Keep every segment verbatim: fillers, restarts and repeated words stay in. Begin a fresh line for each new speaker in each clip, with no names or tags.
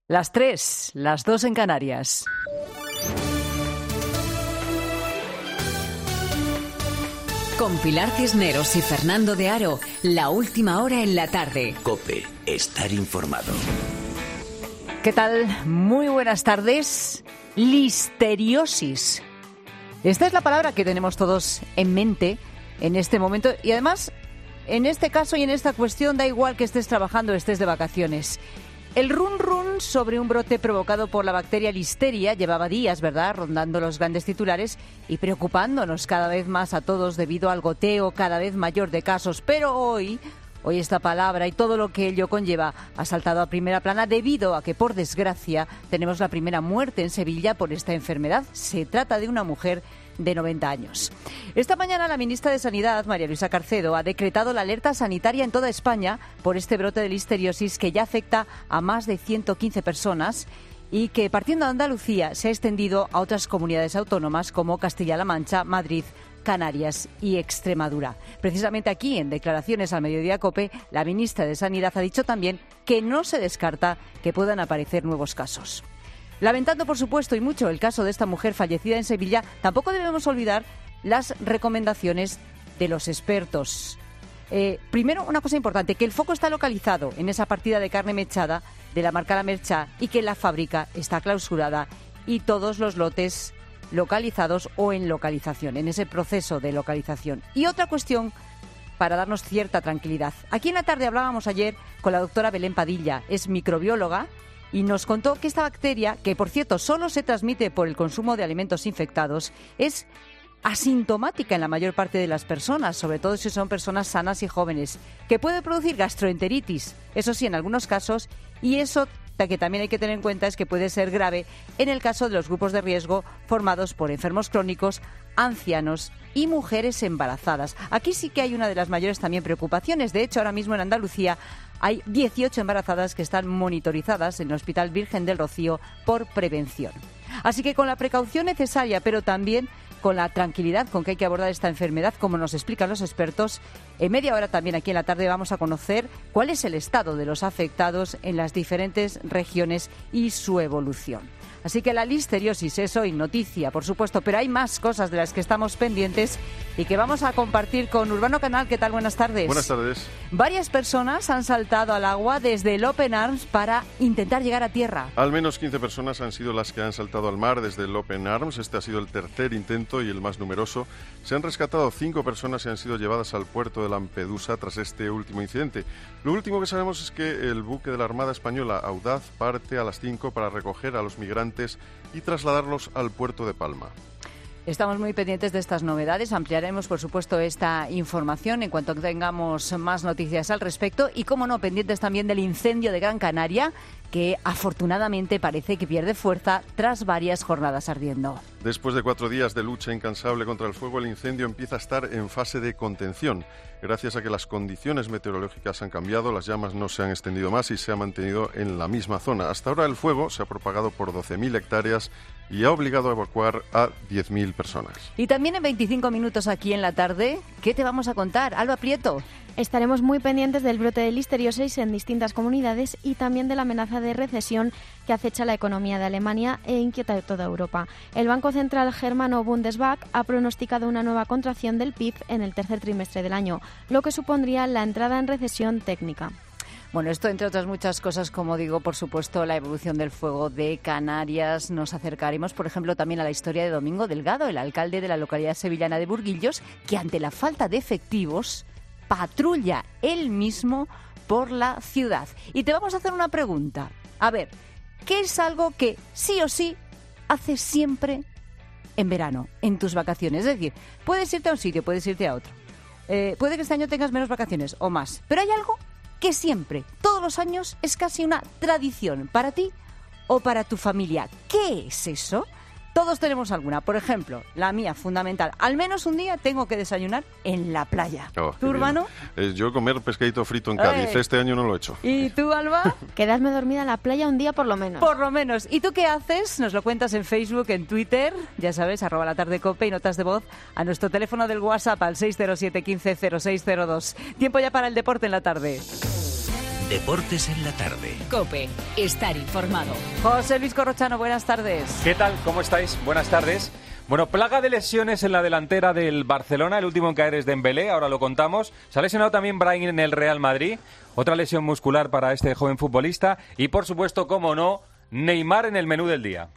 Las tres, las dos en Canarias.
Con Pilar Cisneros y Fernando de Aro, la última hora en la tarde.
COPE, estar informado.
¿Qué tal? Muy buenas tardes. Listeriosis. Esta es la palabra que tenemos todos en mente en este momento y además, en este caso y en esta cuestión, da igual que estés trabajando o estés de vacaciones. El run run sobre un brote provocado por la bacteria Listeria llevaba días, ¿verdad?, rondando los grandes titulares y preocupándonos cada vez más a todos debido al goteo cada vez mayor de casos. Pero hoy, hoy esta palabra y todo lo que ello conlleva ha saltado a primera plana debido a que, por desgracia, tenemos la primera muerte en Sevilla por esta enfermedad. Se trata de una mujer de noventa años. Esta mañana la ministra de Sanidad, María Luisa Carcedo, ha decretado la alerta sanitaria en toda España por este brote de listeriosis que ya afecta a más de ciento quince personas y que, partiendo de Andalucía, se ha extendido a otras comunidades autónomas como Castilla-La Mancha, Madrid, Canarias y Extremadura. Precisamente aquí, en declaraciones al Mediodía COPE, la ministra de Sanidad ha dicho también que no se descarta que puedan aparecer nuevos casos. Lamentando, por supuesto, y mucho el caso de esta mujer fallecida en Sevilla, tampoco debemos olvidar las recomendaciones de los expertos. Eh, primero, una cosa importante, que el foco está localizado en esa partida de carne mechada de la marca La Merchá y que la fábrica está clausurada y todos los lotes localizados o en localización, en ese proceso de localización. Y otra cuestión para darnos cierta tranquilidad. Aquí en la tarde hablábamos ayer con la doctora Belén Padilla, es microbióloga, y nos contó que esta bacteria, que por cierto solo se transmite por el consumo de alimentos infectados, es asintomática en la mayor parte de las personas, sobre todo si son personas sanas y jóvenes, que puede producir gastroenteritis, eso sí, en algunos casos, y eso que también hay que tener en cuenta es que puede ser grave en el caso de los grupos de riesgo formados por enfermos crónicos, ancianos y mujeres embarazadas. Aquí sí que hay una de las mayores también preocupaciones. De hecho, ahora mismo en Andalucía hay dieciocho embarazadas que están monitorizadas en el Hospital Virgen del Rocío por prevención. Así que con la precaución necesaria, pero también con la tranquilidad con que hay que abordar esta enfermedad, como nos explican los expertos, en media hora también aquí en la tarde vamos a conocer cuál es el estado de los afectados en las diferentes regiones y su evolución. Así que la listeriosis es hoy noticia, por supuesto, pero hay más cosas de las que estamos pendientes y que vamos a compartir con Urbano Canal. ¿Qué tal? Buenas tardes.
Buenas tardes.
Varias personas han saltado al agua desde el Open Arms para intentar llegar a tierra.
Al menos quince personas han sido las que han saltado al mar desde el Open Arms. Este ha sido el tercer intento y el más numeroso. Se han rescatado cinco personas y han sido llevadas al puerto de Lampedusa tras este último incidente. Lo último que sabemos es que el buque de la Armada Española, Audaz, parte a las cinco para recoger a los migrantes y trasladarlos al puerto de Palma.
Estamos muy pendientes de estas novedades. Ampliaremos, por supuesto, esta información en cuanto tengamos más noticias al respecto. Y, como no, pendientes también del incendio de Gran Canaria, que afortunadamente parece que pierde fuerza tras varias jornadas ardiendo.
Después de cuatro días de lucha incansable contra el fuego, el incendio empieza a estar en fase de contención. Gracias a que las condiciones meteorológicas han cambiado, las llamas no se han extendido más y se ha mantenido en la misma zona. Hasta ahora el fuego se ha propagado por doce mil hectáreas y ha obligado a evacuar a diez mil personas.
Y también en veinticinco minutos aquí en la tarde, ¿qué te vamos a contar? Alba Prieto.
Estaremos muy pendientes del brote de listeriosis en distintas comunidades y también de la amenaza de recesión que acecha la economía de Alemania e inquieta a toda Europa. El Banco Central germano Bundesbank ha pronosticado una nueva contracción del P I B en el tercer trimestre del año, lo que supondría la entrada en recesión técnica.
Bueno, esto entre otras muchas cosas, como digo, por supuesto, la evolución del fuego de Canarias. Nos acercaremos, por ejemplo, también a la historia de Domingo Delgado, el alcalde de la localidad sevillana de Burguillos, que ante la falta de efectivos patrulla él mismo por la ciudad. Y te vamos a hacer una pregunta. A ver, ¿qué es algo que sí o sí haces siempre en verano, en tus vacaciones? Es decir, puedes irte a un sitio, puedes irte a otro. Eh, puede que este año tengas menos vacaciones o más, pero hay algo que siempre, todos los años, es casi una tradición para ti o para tu familia. ¿Qué es eso? Todos tenemos alguna. Por ejemplo, la mía, fundamental. Al menos un día tengo que desayunar en la playa.
Oh,
¿Tú, Urbano?
Eh, yo comer pescadito frito en Cádiz.
Eh.
Este año no lo he hecho.
¿Y tú, Alba?
Quedarme dormida en la playa un día por lo menos.
Por lo menos. ¿Y tú qué haces? Nos lo cuentas en Facebook, en Twitter, ya sabes, arroba la tarde cope, y notas de voz a nuestro teléfono del WhatsApp al seis cero siete, uno cinco, cero seis cero dos. Tiempo ya para el deporte en la tarde.
Deportes en la tarde.
COPE, estar informado.
José Luis Corrochano, buenas tardes.
¿Qué tal? ¿Cómo estáis? Buenas tardes. Bueno, plaga de lesiones en la delantera del Barcelona. El último en caer es Dembélé, ahora lo contamos. Se ha lesionado también Brahim en el Real Madrid. Otra lesión muscular para este joven futbolista. Y, por supuesto, como no, Neymar en el menú del día.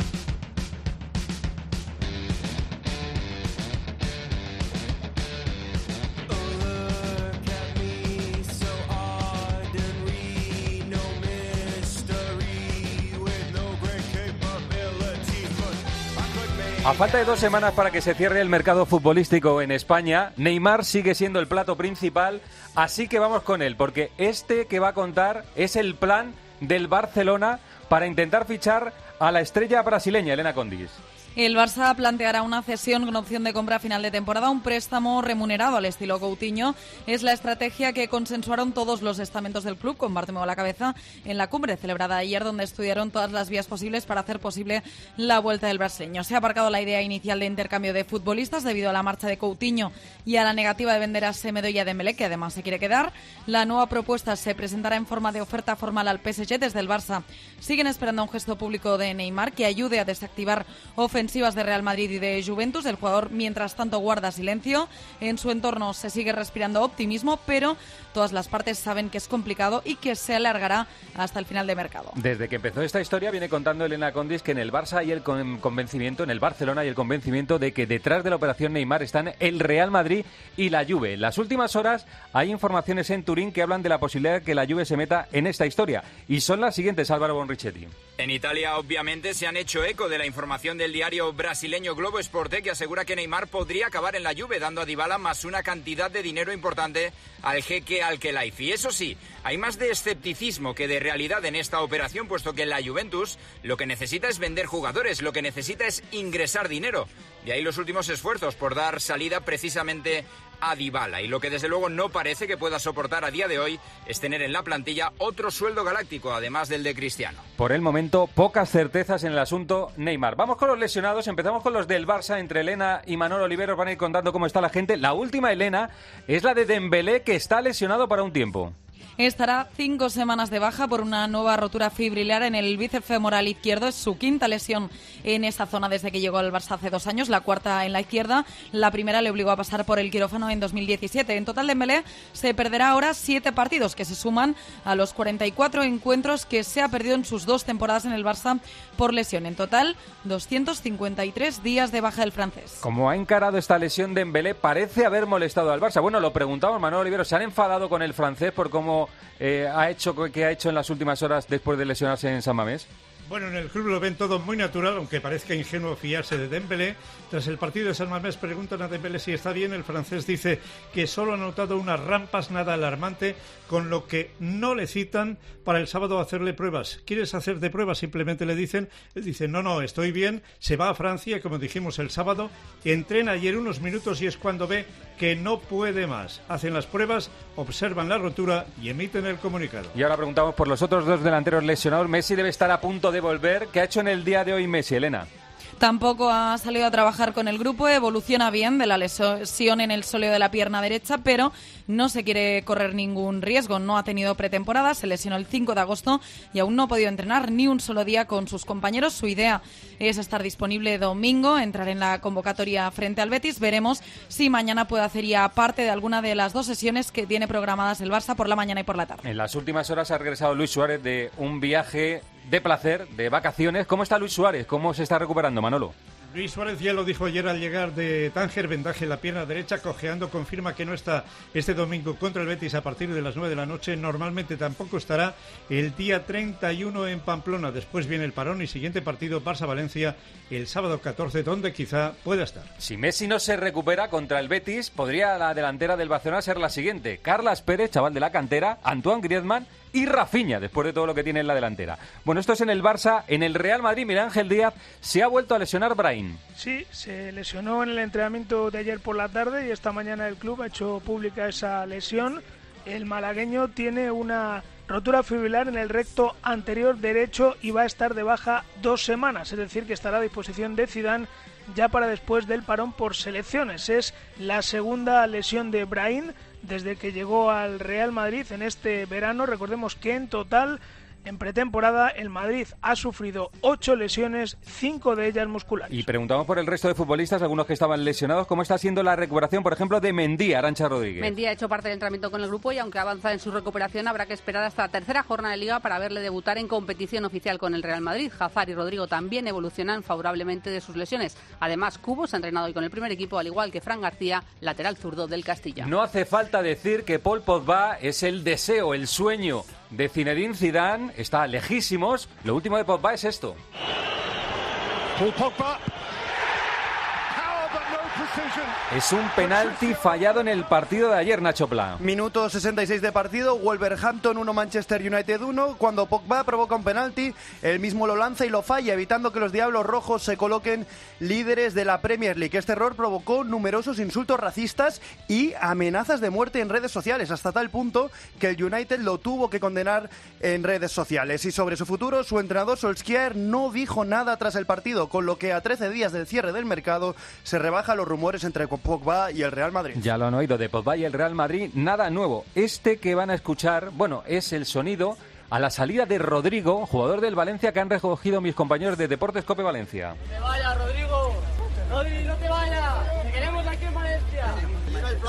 A falta de dos semanas para que se cierre el mercado futbolístico en España, Neymar sigue siendo el plato principal, así que vamos con él, porque este que va a contar es el plan del Barcelona para intentar fichar a la estrella brasileña, Elena Condis.
El Barça planteará una cesión con opción de compra a final de temporada, un préstamo remunerado al estilo Coutinho. Es la estrategia que consensuaron todos los estamentos del club, con Bartomeu a la cabeza, en la cumbre celebrada ayer, donde estudiaron todas las vías posibles para hacer posible la vuelta del brasileño. Se ha aparcado la idea inicial de intercambio de futbolistas debido a la marcha de Coutinho y a la negativa de vender a Semedo y a Dembélé, que además se quiere quedar. La nueva propuesta se presentará en forma de oferta formal al P S G. Desde el Barça siguen esperando un gesto público de Neymar que ayude a desactivar ofensivas de Real Madrid y de Juventus. El jugador, mientras tanto, guarda silencio. En su entorno se sigue respirando optimismo, pero todas las partes saben que es complicado y que se alargará hasta el final de mercado.
Desde que empezó esta historia viene contando Elena Condis que en el Barça hay el convencimiento, en el Barcelona hay el convencimiento de que detrás de la operación Neymar están el Real Madrid y la Juve. En las últimas horas hay informaciones en Turín que hablan de la posibilidad de que la Juve se meta en esta historia. Y son las siguientes, Álvaro Bonrichetti.
En Italia, obviamente, se han hecho eco de la información del diario brasileño Globo Esporte, que asegura que Neymar podría acabar en la Juve, dando a Dybala más una cantidad de dinero importante al jeque Al-Khelaifi. Eso sí, hay más de escepticismo que de realidad en esta operación, puesto que la Juventus lo que necesita es vender jugadores, lo que necesita es ingresar dinero. De ahí los últimos esfuerzos por dar salida precisamente a Dybala. Y lo que desde luego no parece que pueda soportar a día de hoy es tener en la plantilla otro sueldo galáctico, además del de Cristiano.
Por el momento, pocas certezas en el asunto Neymar. Vamos con los lesionados, empezamos con los del Barça. Entre Elena y Manolo Oliveros van a ir contando cómo está la gente. La última, Elena, es la de Dembélé, que está lesionado para un tiempo.
Estará cinco semanas de baja por una nueva rotura fibrilar en el bíceps femoral izquierdo. Es su quinta lesión en esa zona desde que llegó al Barça hace dos años, la cuarta en la izquierda. La primera le obligó a pasar por el quirófano en dos mil diecisiete. En total, Dembélé se perderá ahora siete partidos, que se suman a los cuarenta y cuatro encuentros que se ha perdido en sus dos temporadas en el Barça por lesión. En total, doscientos cincuenta y tres días de baja del francés.
Como ha encarado esta lesión, Dembélé parece haber molestado al Barça. Bueno, lo preguntamos, Manolo Oliveros, ¿se han enfadado con el francés por cómo Eh, ha hecho que ha hecho en las últimas horas después de lesionarse en San Mamés?
Bueno, en el club lo ven todo muy natural, aunque parezca ingenuo fiarse de Dembélé. Tras el partido de San Mamés preguntan a Dembélé si está bien. El francés dice que solo ha notado unas rampas nada alarmante, con lo que no le citan para el sábado a hacerle pruebas. ¿Quieres hacer de pruebas? Simplemente le dicen. Él dice, no, no, estoy bien. Se va a Francia, como dijimos el sábado. Entrena ayer unos minutos y es cuando ve que no puede más. Hacen las pruebas, observan la rotura y emiten el comunicado.
Y ahora preguntamos por los otros dos delanteros lesionados. Messi debe estar a punto de volver. ¿Qué ha hecho en el día de hoy Messi, Elena?
Tampoco ha salido a trabajar con el grupo, evoluciona bien de la lesión en el sóleo de la pierna derecha, pero no se quiere correr ningún riesgo. No ha tenido pretemporada, se lesionó el cinco de agosto y aún no ha podido entrenar ni un solo día con sus compañeros. Su idea es estar disponible domingo, entrar en la convocatoria frente al Betis. Veremos si mañana puede hacer ya parte de alguna de las dos sesiones que tiene programadas el Barça por la mañana y por la tarde.
En las últimas horas ha regresado Luis Suárez de un viaje de placer, de vacaciones. ¿Cómo está Luis Suárez? ¿Cómo se está recuperando, Manolo?
Luis Suárez ya lo dijo ayer al llegar de Tánger, vendaje en la pierna derecha, cojeando, confirma que no está este domingo contra el Betis a partir de las nueve de la noche. Normalmente tampoco estará el día treinta y uno en Pamplona. Después viene el parón y siguiente partido Barça-Valencia el sábado catorce, donde quizá pueda estar.
Si Messi no se recupera contra el Betis, podría la delantera del Barcelona ser la siguiente: Carlas Pérez, chaval de la cantera, Antoine Griezmann y Rafinha, después de todo lo que tiene en la delantera. Bueno, esto es en el Barça. En el Real Madrid, Miguel Ángel Díaz se ha vuelto a lesionar Brahim.
Sí, se lesionó en el entrenamiento de ayer por la tarde y esta mañana el club ha hecho pública esa lesión. El malagueño tiene una rotura fibrilar en el recto anterior derecho y va a estar de baja dos semanas, es decir, que estará a disposición de Zidane ya para después del parón por selecciones. Es la segunda lesión de Brahim. desde que llegó al Real Madrid en este verano. Recordemos que en total, en pretemporada, el Madrid ha sufrido ocho lesiones, cinco de ellas musculares.
Y preguntamos por el resto de futbolistas, algunos que estaban lesionados, ¿cómo está siendo la recuperación, por ejemplo, de Mendy, Arantxa Rodríguez?
Mendy ha hecho parte del entrenamiento con el grupo y aunque avanza en su recuperación, habrá que esperar hasta la tercera jornada de Liga para verle debutar en competición oficial con el Real Madrid. Hazard y Rodrigo también evolucionan favorablemente de sus lesiones. Además, Cubo se ha entrenado hoy con el primer equipo, al igual que Fran García, lateral zurdo del Castilla.
No hace falta decir que Paul Pogba es el deseo, el sueño de Zinedine Zidane, está lejísimos. Lo último de Pogba es esto.
Paul Pogba.
Es un penalti fallado en el partido de ayer, Nacho Pla.
Minuto sesenta y seis de partido, Wolverhampton uno, Manchester United uno. Cuando Pogba provoca un penalti, él mismo lo lanza y lo falla, evitando que los Diablos Rojos se coloquen líderes de la Premier League. Este error provocó numerosos insultos racistas y amenazas de muerte en redes sociales, hasta tal punto que el United lo tuvo que condenar en redes sociales. Y sobre su futuro, su entrenador Solskjaer no dijo nada tras el partido, con lo que a trece días del cierre del mercado se rebajan los rumores entre Pogba y el Real Madrid.
Ya lo han oído, de Pogba y el Real Madrid, nada nuevo. Este que van a escuchar, bueno, es el sonido a la salida de Rodrigo, jugador del Valencia, que han recogido mis compañeros de Deportes Cope Valencia.
¡No te vayas, Rodrigo! ¡Rodrigo, no te vayas! ¡Te queremos aquí en Valencia! ¡No hay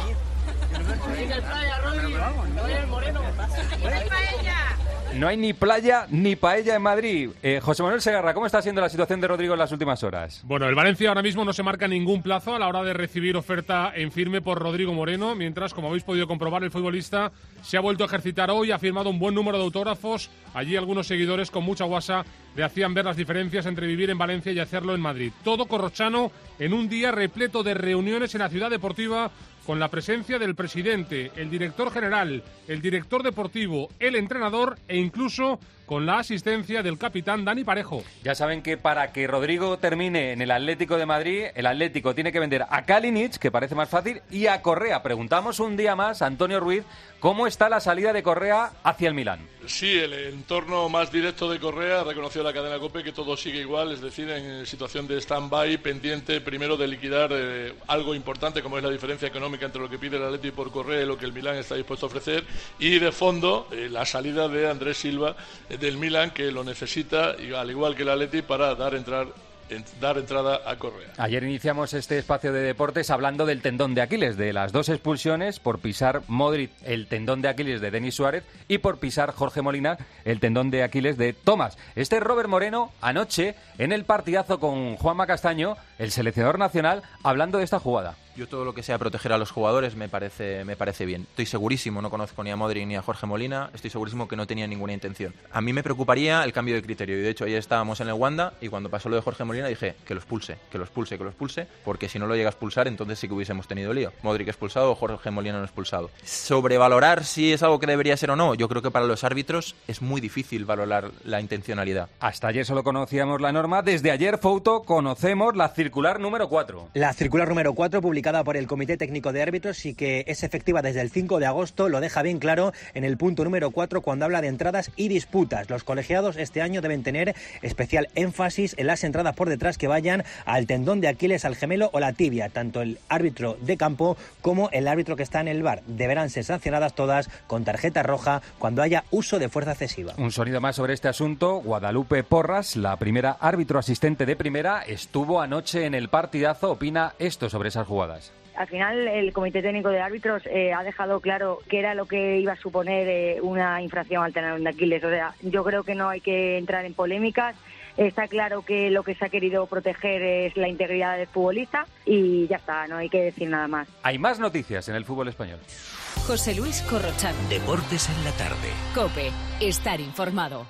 playa! ¡No hay playa, Rodrigo! ¡No hay el Moreno! ¡No hay paella!
No hay ni playa ni paella en Madrid. Eh, José Manuel Segarra, ¿cómo está siendo la situación de Rodrigo en las últimas horas?
Bueno, el Valencia ahora mismo no se marca ningún plazo a la hora de recibir oferta en firme por Rodrigo Moreno, mientras, como habéis podido comprobar, el futbolista se ha vuelto a ejercitar hoy, ha firmado un buen número de autógrafos. Allí algunos seguidores con mucha guasa le hacían ver las diferencias entre vivir en Valencia y hacerlo en Madrid. Todo corrochano en un día repleto de reuniones en la ciudad deportiva, con la presencia del presidente, el director general, el director deportivo, el entrenador e incluso con la asistencia del capitán Dani Parejo.
Ya saben que para que Rodrigo termine en el Atlético de Madrid, el Atlético tiene que vender a Kalinic, que parece más fácil, y a Correa. Preguntamos un día más a Antonio Ruiz cómo está la salida de Correa hacia el Milán.
Sí, el entorno más directo de Correa ha reconocido la cadena COPE que todo sigue igual, es decir, en situación de stand-by, pendiente primero de liquidar eh, algo importante como es la diferencia económica entre lo que pide el Atlético por Correa y lo que el Milán está dispuesto a ofrecer, y de fondo eh, la salida de Andrés Silva eh, del Milán, que lo necesita, y al igual que el Atlético, para dar entrar En dar entrada a Correa.
Ayer iniciamos este espacio de deportes hablando del tendón de Aquiles, de las dos expulsiones por pisar Modric, el tendón de Aquiles de Denis Suárez, y por pisar Jorge Molina, el tendón de Aquiles de Tomás. Este es Robert Moreno, anoche, en el partidazo con Juanma Castaño, el seleccionador nacional, hablando de esta jugada.
Yo todo lo que sea proteger a los jugadores me parece me parece bien. Estoy segurísimo, no conozco ni a Modric ni a Jorge Molina, estoy segurísimo que no tenía ninguna intención. A mí me preocuparía el cambio de criterio, y de hecho ayer estábamos en el Wanda y cuando pasó lo de Jorge Molina dije que lo expulse, que lo expulse, que lo expulse, porque si no lo llega a expulsar entonces sí que hubiésemos tenido lío. Modric expulsado o Jorge Molina no expulsado. Sobrevalorar si es algo que debería ser o no, yo creo que para los árbitros es muy difícil valorar la intencionalidad.
Hasta ayer solo conocíamos la norma, desde ayer, Fouto, conocemos la circular número cuatro.
La circular número cuatro, publicada por el Comité Técnico de Árbitros y que es efectiva desde el cinco de agosto, lo deja bien claro en el punto número cuatro cuando habla de entradas y disputas. Los colegiados este año deben tener especial énfasis en las entradas por detrás que vayan al tendón de Aquiles, al gemelo o la tibia. Tanto el árbitro de campo como el árbitro que está en el V A R deberán ser sancionadas todas con tarjeta roja cuando haya uso de fuerza excesiva.
Un sonido más sobre este asunto. Guadalupe Porras, la primera árbitro asistente de primera, estuvo anoche en el partidazo. Opina esto sobre esas jugadas.
Al final, el Comité Técnico de Árbitros eh, ha dejado claro qué era lo que iba a suponer eh, una infracción al tendón de Aquiles. O sea, yo creo que no hay que entrar en polémicas. Está claro que lo que se ha querido proteger es la integridad del futbolista y ya está, no hay que decir nada más.
Hay más noticias en el fútbol español.
José Luis Corrochano.
Deportes en la tarde.
COPE. Estar informado.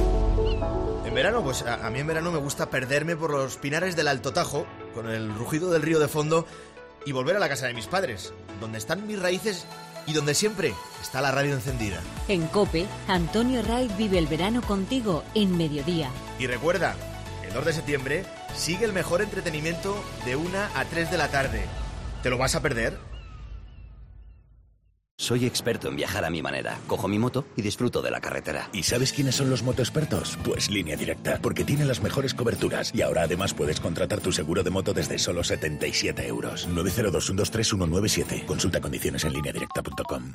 En verano, pues a, a mí en verano me gusta perderme por los pinares del Alto Tajo, con el rugido del río de fondo, y volver a la casa de mis padres, donde están mis raíces y donde siempre está la radio encendida.
En COPE, Antonio Ray vive el verano contigo en mediodía.
Y recuerda, el dos de septiembre sigue el mejor entretenimiento de una a tres de la tarde. ¿Te lo vas a perder?
Soy experto en viajar a mi manera. Cojo mi moto y disfruto de la carretera.
¿Y sabes quiénes son los motoexpertos? Pues Línea Directa, porque tienen las mejores coberturas. Y ahora además puedes contratar tu seguro de moto desde solo setenta y siete euros. nueve cero dos, uno dos tres, uno nueve siete. Consulta condiciones en línea directa punto com.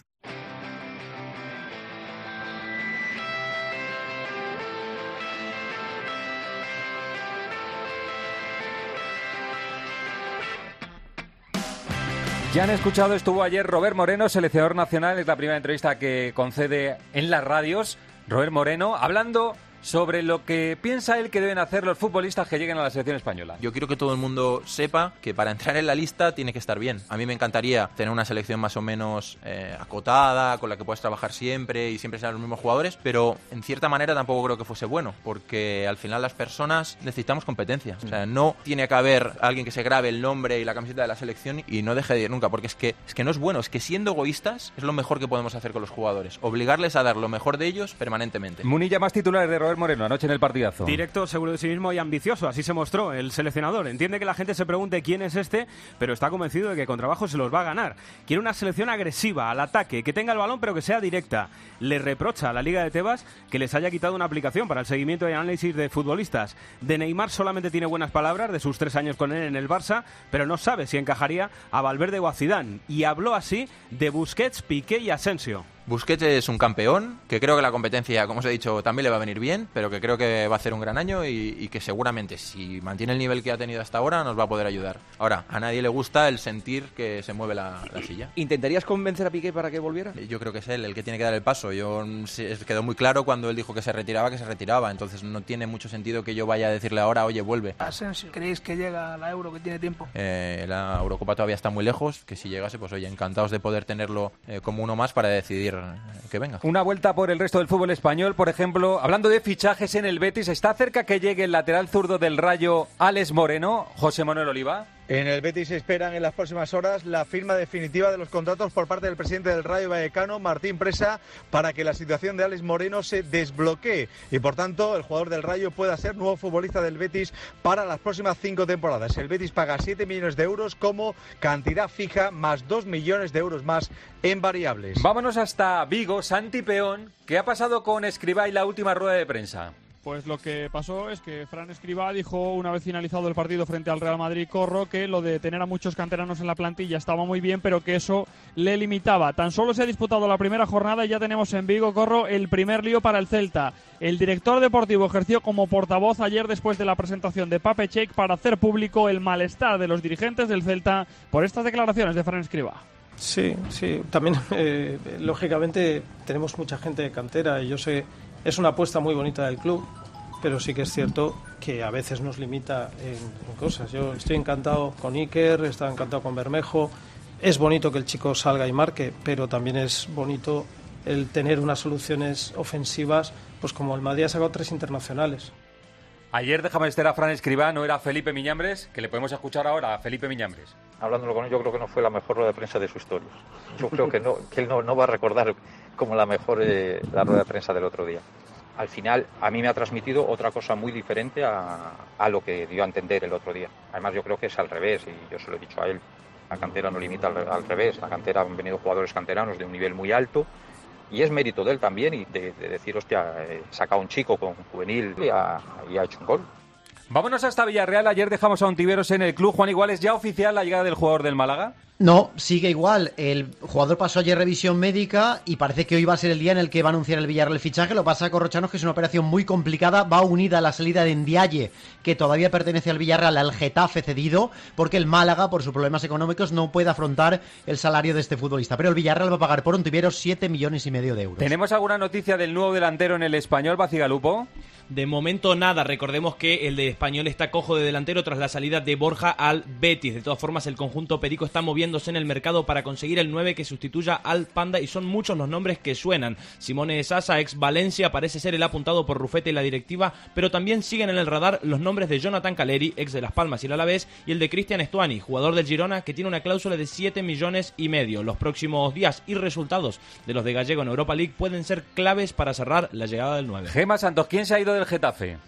Ya han escuchado, estuvo ayer Robert Moreno, seleccionador nacional, es la primera entrevista que concede en las radios. Robert Moreno, hablando sobre lo que piensa él que deben hacer los futbolistas que lleguen a la selección española.
Yo quiero que todo el mundo sepa que para entrar en la lista tiene que estar bien. A mí me encantaría tener una selección más o menos eh, acotada, con la que puedas trabajar siempre y siempre sean los mismos jugadores, pero en cierta manera tampoco creo que fuese bueno, porque al final las personas necesitamos competencia. O sea, no tiene que haber alguien que se grabe el nombre y la camiseta de la selección y no deje de ir nunca, porque es que, es que no es bueno, es que siendo egoístas es lo mejor que podemos hacer con los jugadores, obligarles a dar lo mejor de ellos permanentemente.
Munilla, más titulares de Robert Moreno anoche en el partidazo.
Directo, seguro de sí mismo y ambicioso, así se mostró el seleccionador. Entiende que la gente se pregunte quién es este, pero está convencido de que con trabajo se los va a ganar. Quiere una selección agresiva, al ataque, que tenga el balón pero que sea directa. Le reprocha a la Liga de Tebas que les haya quitado una aplicación para el seguimiento y análisis de futbolistas. De Neymar solamente tiene buenas palabras de sus tres años con él en el Barça, pero no sabe si encajaría a Valverde o a Zidane. Y habló así de Busquets, Piqué y Asensio.
Busquets es un campeón, que creo que la competencia, como os he dicho, también le va a venir bien, pero que creo que va a hacer un gran año y, y que seguramente, si mantiene el nivel que ha tenido hasta ahora, nos va a poder ayudar. Ahora, a nadie le gusta el sentir que se mueve la, la silla.
¿Intentarías convencer a Piqué para que volviera?
Yo creo que es él el que tiene que dar el paso. Yo quedó muy claro cuando él dijo que se retiraba, que se retiraba, entonces no tiene mucho sentido que yo vaya a decirle ahora, oye, vuelve.
Asensio, ¿creéis que llega a la Euro, que tiene tiempo?
Eh, la Eurocopa todavía está muy lejos, que si llegase, pues oye, encantados de poder tenerlo eh, como uno más para decidir que venga.
Una vuelta por el resto del fútbol español, por ejemplo, hablando de fichajes en el Betis, ¿está cerca que llegue el lateral zurdo del Rayo, Alex Moreno? José Manuel Oliva.
En el Betis se esperan en las próximas horas la firma definitiva de los contratos por parte del presidente del Rayo Vallecano, Martín Presa, para que la situación de Alex Moreno se desbloquee y por tanto el jugador del Rayo pueda ser nuevo futbolista del Betis para las próximas cinco temporadas. El Betis paga siete millones de euros como cantidad fija más dos millones de euros más en variables.
Vámonos hasta Vigo, Santi Peón. ¿Qué ha pasado con Escribá y la última rueda de prensa?
Pues lo que pasó es que Fran Escribá dijo una vez finalizado el partido frente al Real Madrid Corro que lo de tener a muchos canteranos en la plantilla estaba muy bien, pero que eso le limitaba. Tan solo se ha disputado la primera jornada y ya tenemos en Vigo, Corro, el primer lío para el Celta. El director deportivo ejerció como portavoz ayer después de la presentación de Pape Cheik para hacer público el malestar de los dirigentes del Celta por estas declaraciones de Fran Escribá.
Sí, sí, también eh, lógicamente tenemos mucha gente de cantera y yo sé, es una apuesta muy bonita del club, pero sí que es cierto que a veces nos limita en, en cosas. Yo estoy encantado con Iker, estoy encantado con Bermejo, es bonito que el chico salga y marque, pero también es bonito el tener unas soluciones ofensivas, pues como el Madrid ha sacado tres internacionales.
Ayer déjame estar a Fran Escribá, no era Felipe Miñambres, que le podemos escuchar ahora a Felipe Miñambres.
Hablándolo con él, yo creo que no fue la mejor rueda de prensa de su historia. Yo creo que no, que él no, no va a recordar como la mejor eh, la rueda de prensa del otro día. Al final, a mí me ha transmitido otra cosa muy diferente a, a lo que dio a entender el otro día. Además, yo creo que es al revés, y yo se lo he dicho a él. La cantera no limita al, al revés. La cantera han venido jugadores canteranos de un nivel muy alto, y es mérito de él también, y de, de decir, hostia, he sacado un chico con juvenil y ha, y ha hecho un gol.
Vámonos hasta Villarreal. Ayer dejamos a Ontiveros en el club. Juan, igual es ya oficial la llegada del jugador del Málaga.
No, sigue igual. El jugador pasó ayer revisión médica y parece que hoy va a ser el día en el que va a anunciar el Villarreal el fichaje. Lo que pasa, Corrochanos, que es una operación muy complicada. Va unida a la salida de Ndiaye, que todavía pertenece al Villarreal, al Getafe cedido, porque el Málaga, por sus problemas económicos, no puede afrontar el salario de este futbolista. Pero el Villarreal va a pagar por Ontiveros siete millones y medio de euros.
¿Tenemos alguna noticia del nuevo delantero en el Español, Bacigalupo?
De momento nada, recordemos que el de Español está cojo de delantero tras la salida de Borja al Betis. De todas formas, el conjunto perico está moviéndose en el mercado para conseguir el nueve que sustituya al Panda y son muchos los nombres que suenan. Simone Sasa, ex Valencia, parece ser el apuntado por Rufete y la directiva, pero también siguen en el radar los nombres de Jonathan Caleri, ex de Las Palmas y el Alavés, y el de Cristian Estuani, jugador del Girona, que tiene una cláusula de siete millones y medio. Los próximos días y resultados de los de Gallego en Europa League pueden ser claves para cerrar la llegada del nueve.
Gemma Santos, ¿quién se ha ido del Getafe?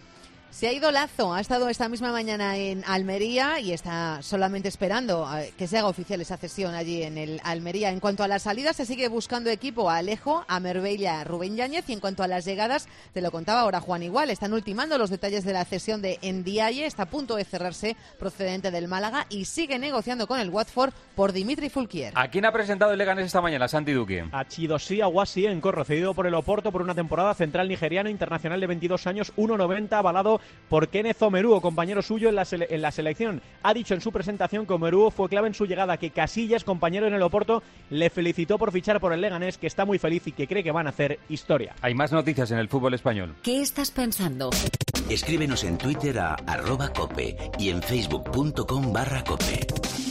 Se ha ido Lazo, ha estado esta misma mañana en Almería y está solamente esperando que se haga oficial esa cesión allí en el Almería. En cuanto a las salidas, se sigue buscando equipo a Alejo, a Marbella, a Rubén Yáñez, y en cuanto a las llegadas, te lo contaba ahora Juan igual, están ultimando los detalles de la cesión de Ndiaye, está a punto de cerrarse, procedente del Málaga, y sigue negociando con el Watford por Dimitri Fulquier.
¿A quién ha presentado el Leganés esta mañana, Santi Duque?
A Chidosi Awasi, en Corro, cedido por el Oporto por una temporada, central nigeriano, internacional de veintidós años, uno noventa, avalado por Kenneth Omeruo, compañero suyo en la, sele- en la selección. Ha dicho en su presentación que Omeruo fue clave en su llegada, que Casillas, compañero en el Oporto, le felicitó por fichar por el Leganés, que está muy feliz y que cree que van a hacer historia.
Hay más noticias en el fútbol español.
¿Qué estás pensando?
Escríbenos en Twitter a arroba cope y en facebook.com barra cope.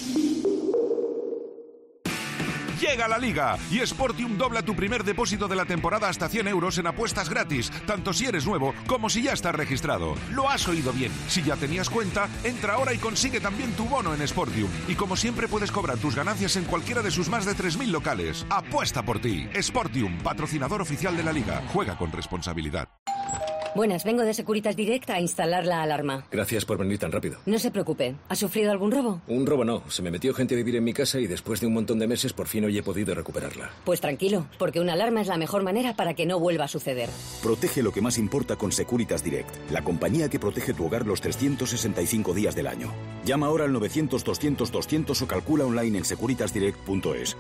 Llega la Liga y Sportium dobla tu primer depósito de la temporada hasta cien euros en apuestas gratis, tanto si eres nuevo como si ya estás registrado. Lo has oído bien. Si ya tenías cuenta, entra ahora y consigue también tu bono en Sportium. Y como siempre puedes cobrar tus ganancias en cualquiera de sus más de tres mil locales. Apuesta por ti. Sportium, patrocinador oficial de la Liga. Juega con responsabilidad.
Buenas, vengo de Securitas Direct a instalar la alarma.
Gracias por venir tan rápido.
No se preocupe. ¿Ha sufrido algún robo?
Un robo no. Se me metió gente a vivir en mi casa y después de un montón de meses por fin hoy he podido recuperarla.
Pues tranquilo, porque una alarma es la mejor manera para que no vuelva a suceder.
Protege lo que más importa con Securitas Direct, la compañía que protege tu hogar los trescientos sesenta y cinco días del año. Llama ahora al novecientos doscientos doscientos o calcula online en securitas direct punto es.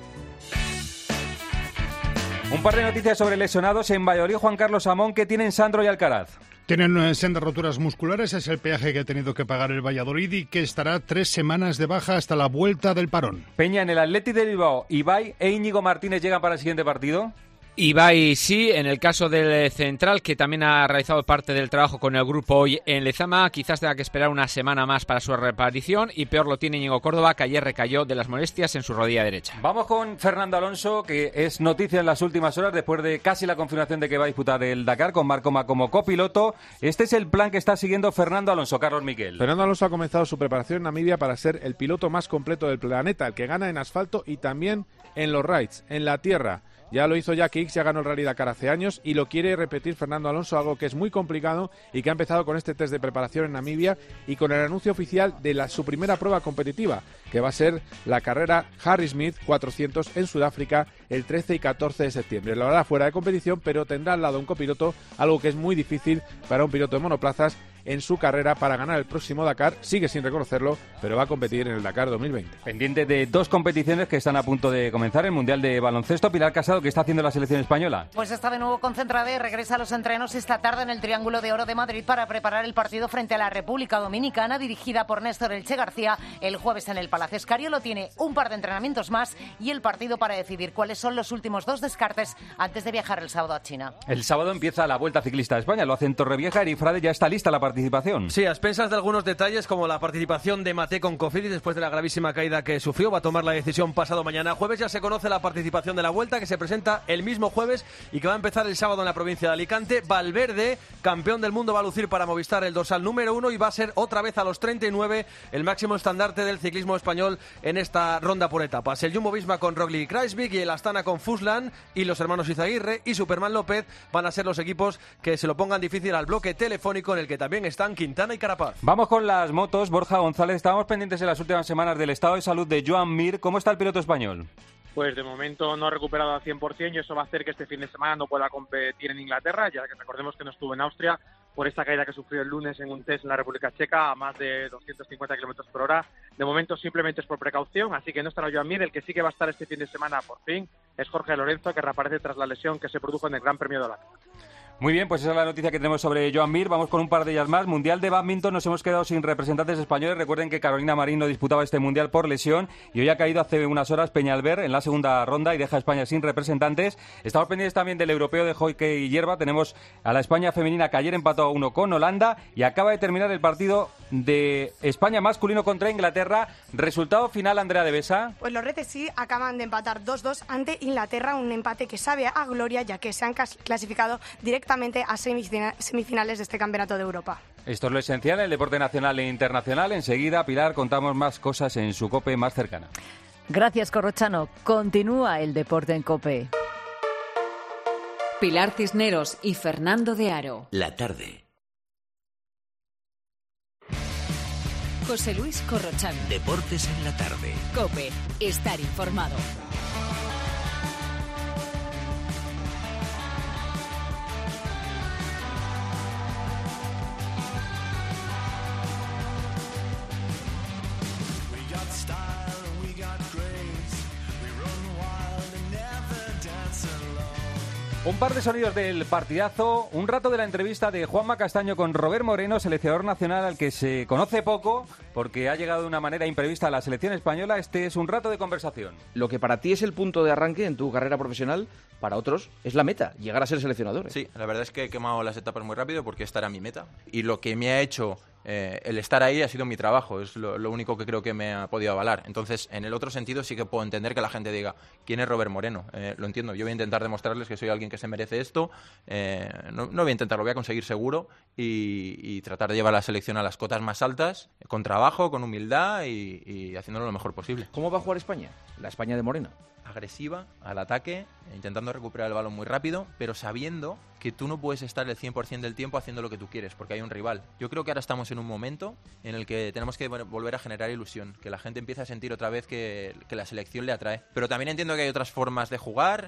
Un par de noticias sobre lesionados en Valladolid. Juan Carlos Amón, ¿qué tienen Sandro y Alcaraz?
Tienen sendas roturas musculares, es el peaje que ha tenido que pagar el Valladolid y que estará tres semanas de baja hasta la vuelta del parón.
Peña, en el Athletic de Bilbao, Ibai e Íñigo Martínez llegan para el siguiente partido.
Ibai sí, en el caso del central, que también ha realizado parte del trabajo con el grupo hoy en Lezama, quizás tenga que esperar una semana más para su reaparición, y peor lo tiene Íñigo Córdoba, que ayer recayó de las molestias en su rodilla derecha.
Vamos con Fernando Alonso, que es noticia en las últimas horas después de casi la confirmación de que va a disputar el Dakar con Marc Coma como copiloto. Este es el plan que está siguiendo Fernando Alonso. Carlos Miquel.
Fernando Alonso ha comenzado su preparación en Namibia para ser el piloto más completo del planeta, el que gana en asfalto y también en los rides, en la tierra. Ya lo hizo Jack Hicks, ya ganó el Rally Dakar hace años y lo quiere repetir Fernando Alonso, algo que es muy complicado y que ha empezado con este test de preparación en Namibia y con el anuncio oficial de la, su primera prueba competitiva, que va a ser la carrera Harry Smith cuatrocientos en Sudáfrica el trece y catorce de septiembre. Lo hará fuera de competición, pero tendrá al lado un copiloto, algo que es muy difícil para un piloto de monoplazas en su carrera para ganar el próximo Dakar. Sigue sin reconocerlo, pero va a competir en el Dakar dos mil veinte.
Pendiente de dos competiciones que están a punto de comenzar, el Mundial de Baloncesto. Pilar Casado, ¿qué está haciendo la selección española?
Pues está de nuevo concentrada y regresa a los entrenos esta tarde en el Triángulo de Oro de Madrid para preparar el partido frente a la República Dominicana, dirigida por Néstor Elche García, el jueves en el Palacio Escariolo. Tiene un par de entrenamientos más y el partido para decidir cuáles son los últimos dos descartes antes de viajar el sábado a China.
El sábado empieza la Vuelta Ciclista de España, lo hace en Torrevieja. Erifrade, ya está lista la participación.
Sí, a expensas de algunos detalles como la participación de Matej con Cofidis después de la gravísima caída que sufrió. Va a tomar la decisión pasado mañana jueves. Ya se conoce la participación de la Vuelta, que se presenta el mismo jueves y que va a empezar el sábado en la provincia de Alicante. Valverde, campeón del mundo, va a lucir para Movistar el dorsal número uno y va a ser otra vez a los treinta y nueve el máximo estandarte del ciclismo español en esta ronda por etapas. El Jumbo-Visma con Roglic y Kruijswijk y el Astana con Fuslan y los hermanos Izaguirre y Superman López van a ser los equipos que se lo pongan difícil al bloque telefónico, en el que también están Quintana y Carapaz.
Vamos con las motos. Borja González, estábamos pendientes en las últimas semanas del estado de salud de Joan Mir. ¿Cómo está el piloto español?
Pues de momento no ha recuperado al cien por ciento y eso va a hacer que este fin de semana no pueda competir en Inglaterra, ya que recordemos que no estuvo en Austria por esta caída que sufrió el lunes en un test en la República Checa a más de doscientos cincuenta kilómetros por hora. De momento simplemente es por precaución, así que no estará Joan Mir. El que sí que va a estar este fin de semana por fin es Jorge Lorenzo, que reaparece tras la lesión que se produjo en el Gran Premio de Holanda.
Muy bien, pues esa es la noticia que tenemos sobre Joan Mir. Vamos con un par de ellas más. Mundial de Bádminton, nos hemos quedado sin representantes españoles. Recuerden que Carolina Marín no disputaba este Mundial por lesión y hoy ha caído hace unas horas Peñalver en la segunda ronda y deja a España sin representantes. Estamos pendientes también del europeo de hockey y hierba. Tenemos a la España femenina, que ayer empató a uno con Holanda y acaba de terminar el partido de España masculino contra Inglaterra. Resultado final, Andrea de Besa.
Pues los Retes sí acaban de empatar dos dos ante Inglaterra, un empate que sabe a gloria, ya que se han clasificado directamente a semifinales de este Campeonato de Europa.
Esto es lo esencial en el deporte nacional e internacional. Enseguida, Pilar, contamos más cosas en su COPE más cercana.
Gracias, Corrochano. Continúa el deporte en COPE.
Pilar Cisneros y Fernando de Aro.
La tarde.
José Luis Corrochano.
Deportes en la tarde.
COPE. Estar informado.
Un par de sonidos del partidazo, un rato de la entrevista de Juanma Castaño con Robert Moreno, seleccionador nacional al que se conoce poco porque ha llegado de una manera imprevista a la selección española. Este es un rato de conversación.
Lo que para ti es el punto de arranque en tu carrera profesional, para otros es la meta, llegar a ser seleccionador, ¿eh?
Sí, la verdad es que he quemado las etapas muy rápido porque esta era mi meta. Y lo que me ha hecho eh, el estar ahí ha sido mi trabajo, es lo, lo único que creo que me ha podido avalar. Entonces, en el otro sentido sí que puedo entender que la gente diga, ¿quién es Robert Moreno? Eh, lo entiendo, yo voy a intentar demostrarles que soy alguien que se merece esto. Eh, no, no voy a intentar, lo voy a conseguir seguro y, y tratar de llevar la selección a las cotas más altas, con trabajo, con humildad y, y haciéndolo lo mejor posible.
¿Cómo va a jugar España? La España de Moreno.
Agresiva, al ataque, intentando recuperar el balón muy rápido, pero sabiendo que tú no puedes estar el cien por ciento del tiempo haciendo lo que tú quieres, porque hay un rival. Yo creo que ahora estamos en un momento en el que tenemos que volver a generar ilusión, que la gente empiece a sentir otra vez que, que la selección le atrae. Pero también entiendo que hay otras formas de jugar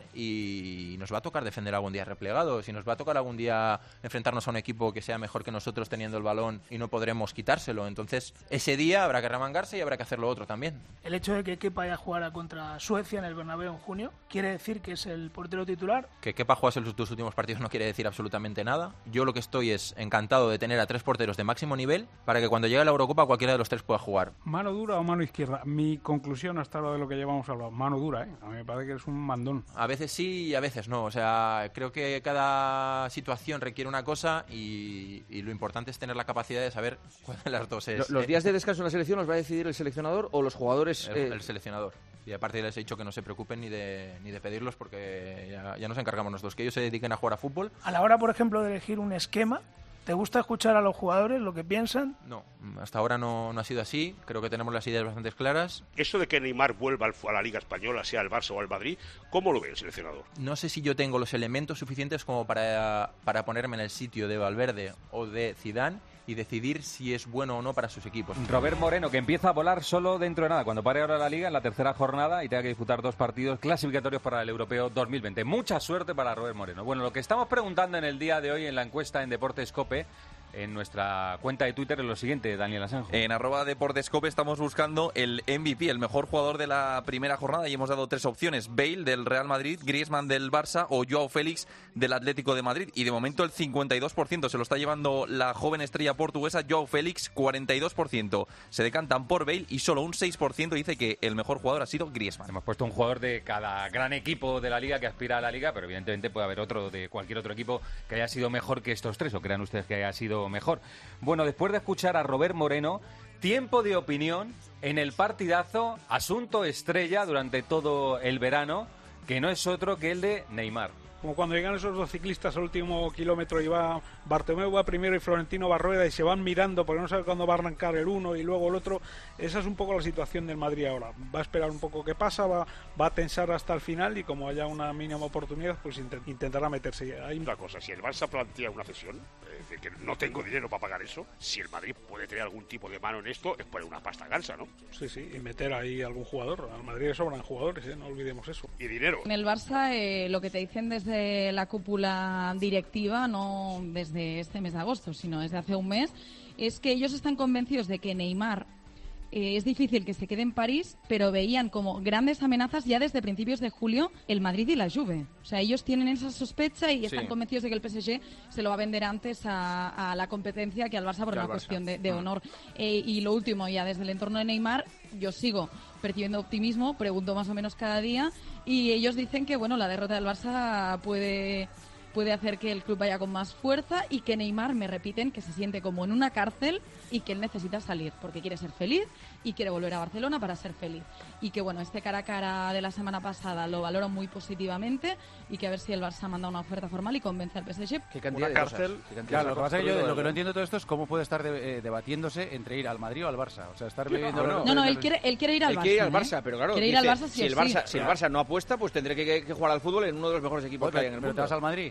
y nos va a tocar defender algún día replegados, y nos va a tocar algún día enfrentarnos a un equipo que sea mejor que nosotros teniendo el balón y no podremos quitárselo. Entonces, ese día habrá que remangarse y habrá que hacer lo otro también.
El hecho de que Kepa haya jugado contra Suecia en el Bernabéu en junio, ¿quiere decir que es el portero titular?
Que Kepa jugase los dos últimos partidos no quiere decir absolutamente nada. Yo lo que estoy es encantado de tener a tres porteros de máximo nivel para que cuando llegue la Eurocopa cualquiera de los tres pueda jugar.
¿Mano dura o mano izquierda? Mi conclusión hasta ahora de lo que llevamos hablado, mano dura, ¿eh? A mí me parece que es un mandón.
A veces sí y a veces no. O sea, creo que cada situación requiere una cosa y, y lo importante es tener la capacidad de saber cuál de las dos es.
¿Los días de descanso en la selección los va a decidir el seleccionador o los jugadores?
El,
eh...
el seleccionador. Y aparte les he dicho que no se preocupen ni de, ni de pedirlos porque ya, ya nos encargamos nosotros, que ellos se dediquen a jugar a fútbol.
A la hora, por ejemplo, de elegir un esquema, ¿te gusta escuchar a los jugadores lo que piensan?
No, hasta ahora no, no ha sido así. Creo que tenemos las ideas bastante claras.
Eso de que Neymar vuelva a la Liga Española, sea el Barça o el Madrid, ¿cómo lo ve el seleccionador?
No sé si yo tengo los elementos suficientes como para, para ponerme en el sitio de Valverde o de Zidane y decidir si es bueno o no para sus equipos.
Robert Moreno, que empieza a volar solo dentro de nada, cuando pare ahora la Liga en la tercera jornada y tenga que disputar dos partidos clasificatorios para el Europeo dos mil veinte. Mucha suerte para Robert Moreno. Bueno, lo que estamos preguntando en el día de hoy en la encuesta en Deportes COPE, en nuestra cuenta de Twitter, es lo siguiente, Daniel Asenjo.
En arroba Deportescope estamos buscando el M V P, el mejor jugador de la primera jornada, y hemos dado tres opciones: Bale del Real Madrid, Griezmann del Barça o Joao Félix del Atlético de Madrid. Y de momento el cincuenta y dos por ciento se lo está llevando la joven estrella portuguesa Joao Félix, cuarenta y dos por ciento se decantan por Bale y solo un seis por ciento dice que el mejor jugador ha sido Griezmann.
Hemos puesto un jugador de cada gran equipo de la Liga que aspira a la Liga, pero evidentemente puede haber otro de cualquier otro equipo que haya sido mejor que estos tres, o crean ustedes que haya sido mejor. Bueno, después de escuchar a Robert Moreno, tiempo de opinión en el partidazo, asunto estrella durante todo el verano, que no es otro que el de Neymar.
Como cuando llegan esos dos ciclistas al último kilómetro y va Bartomeu va primero y Florentino va rueda y se van mirando porque no sabe cuándo va a arrancar el uno y luego el otro. Esa es un poco la situación del Madrid ahora. Va a esperar un poco qué pasa, va, va a tensar hasta el final y como haya una mínima oportunidad, pues intent, intentará meterse. Hay
una cosa, si el Barça plantea una cesión, es decir, que no tengo dinero para pagar eso, si el Madrid puede tener algún tipo de mano en esto, es poner una pasta gansa, ¿no?
Sí, sí, y meter ahí algún jugador. Al Madrid le sobran jugadores, ¿eh? No olvidemos eso.
Y dinero.
En el Barça eh, lo que te dicen desde de la cúpula directiva, no desde este mes de agosto, sino desde hace un mes, es que ellos están convencidos de que Neymar eh, es difícil que se quede en París, pero veían como grandes amenazas ya desde principios de julio el Madrid y la Juve. O sea, ellos tienen esa sospecha y están sí. convencidos de que el P S G se lo va a vender antes a, a la competencia que al Barça por que una cuestión de, de honor. Eh, y lo último, ya desde el entorno de Neymar, yo sigo percibiendo optimismo, pregunto más o menos cada día, y ellos dicen que bueno, la derrota del Barça puede... puede hacer que el club vaya con más fuerza y que Neymar, me repiten, que se siente como en una cárcel y que él necesita salir porque quiere ser feliz y quiere volver a Barcelona para ser feliz. Y que bueno, este cara a cara de la semana pasada lo valoro muy positivamente y que a ver si el Barça manda una oferta formal y convence al P S G.
¿Qué cantidad
una
de
cárcel?
Cosas? ¿Qué cantidad
claro,
de
lo que pasa es que yo lo que no entiendo todo esto es cómo puede estar de, eh, debatiéndose entre ir al Madrid o al Barça. O sea, estar bebiendo...
No, no, no, no él, quiere, él quiere ir al
él
Barça.
Quiere ir al Barça,
¿eh?
pero claro,
quiere
dice,
ir al Barça sí
si, el
o
Barça,
sí.
si el Barça no apuesta, pues tendré que, que jugar al fútbol en uno de los mejores equipos
Oye,
que hay en el
pero
mundo.
¿te vas al Madrid?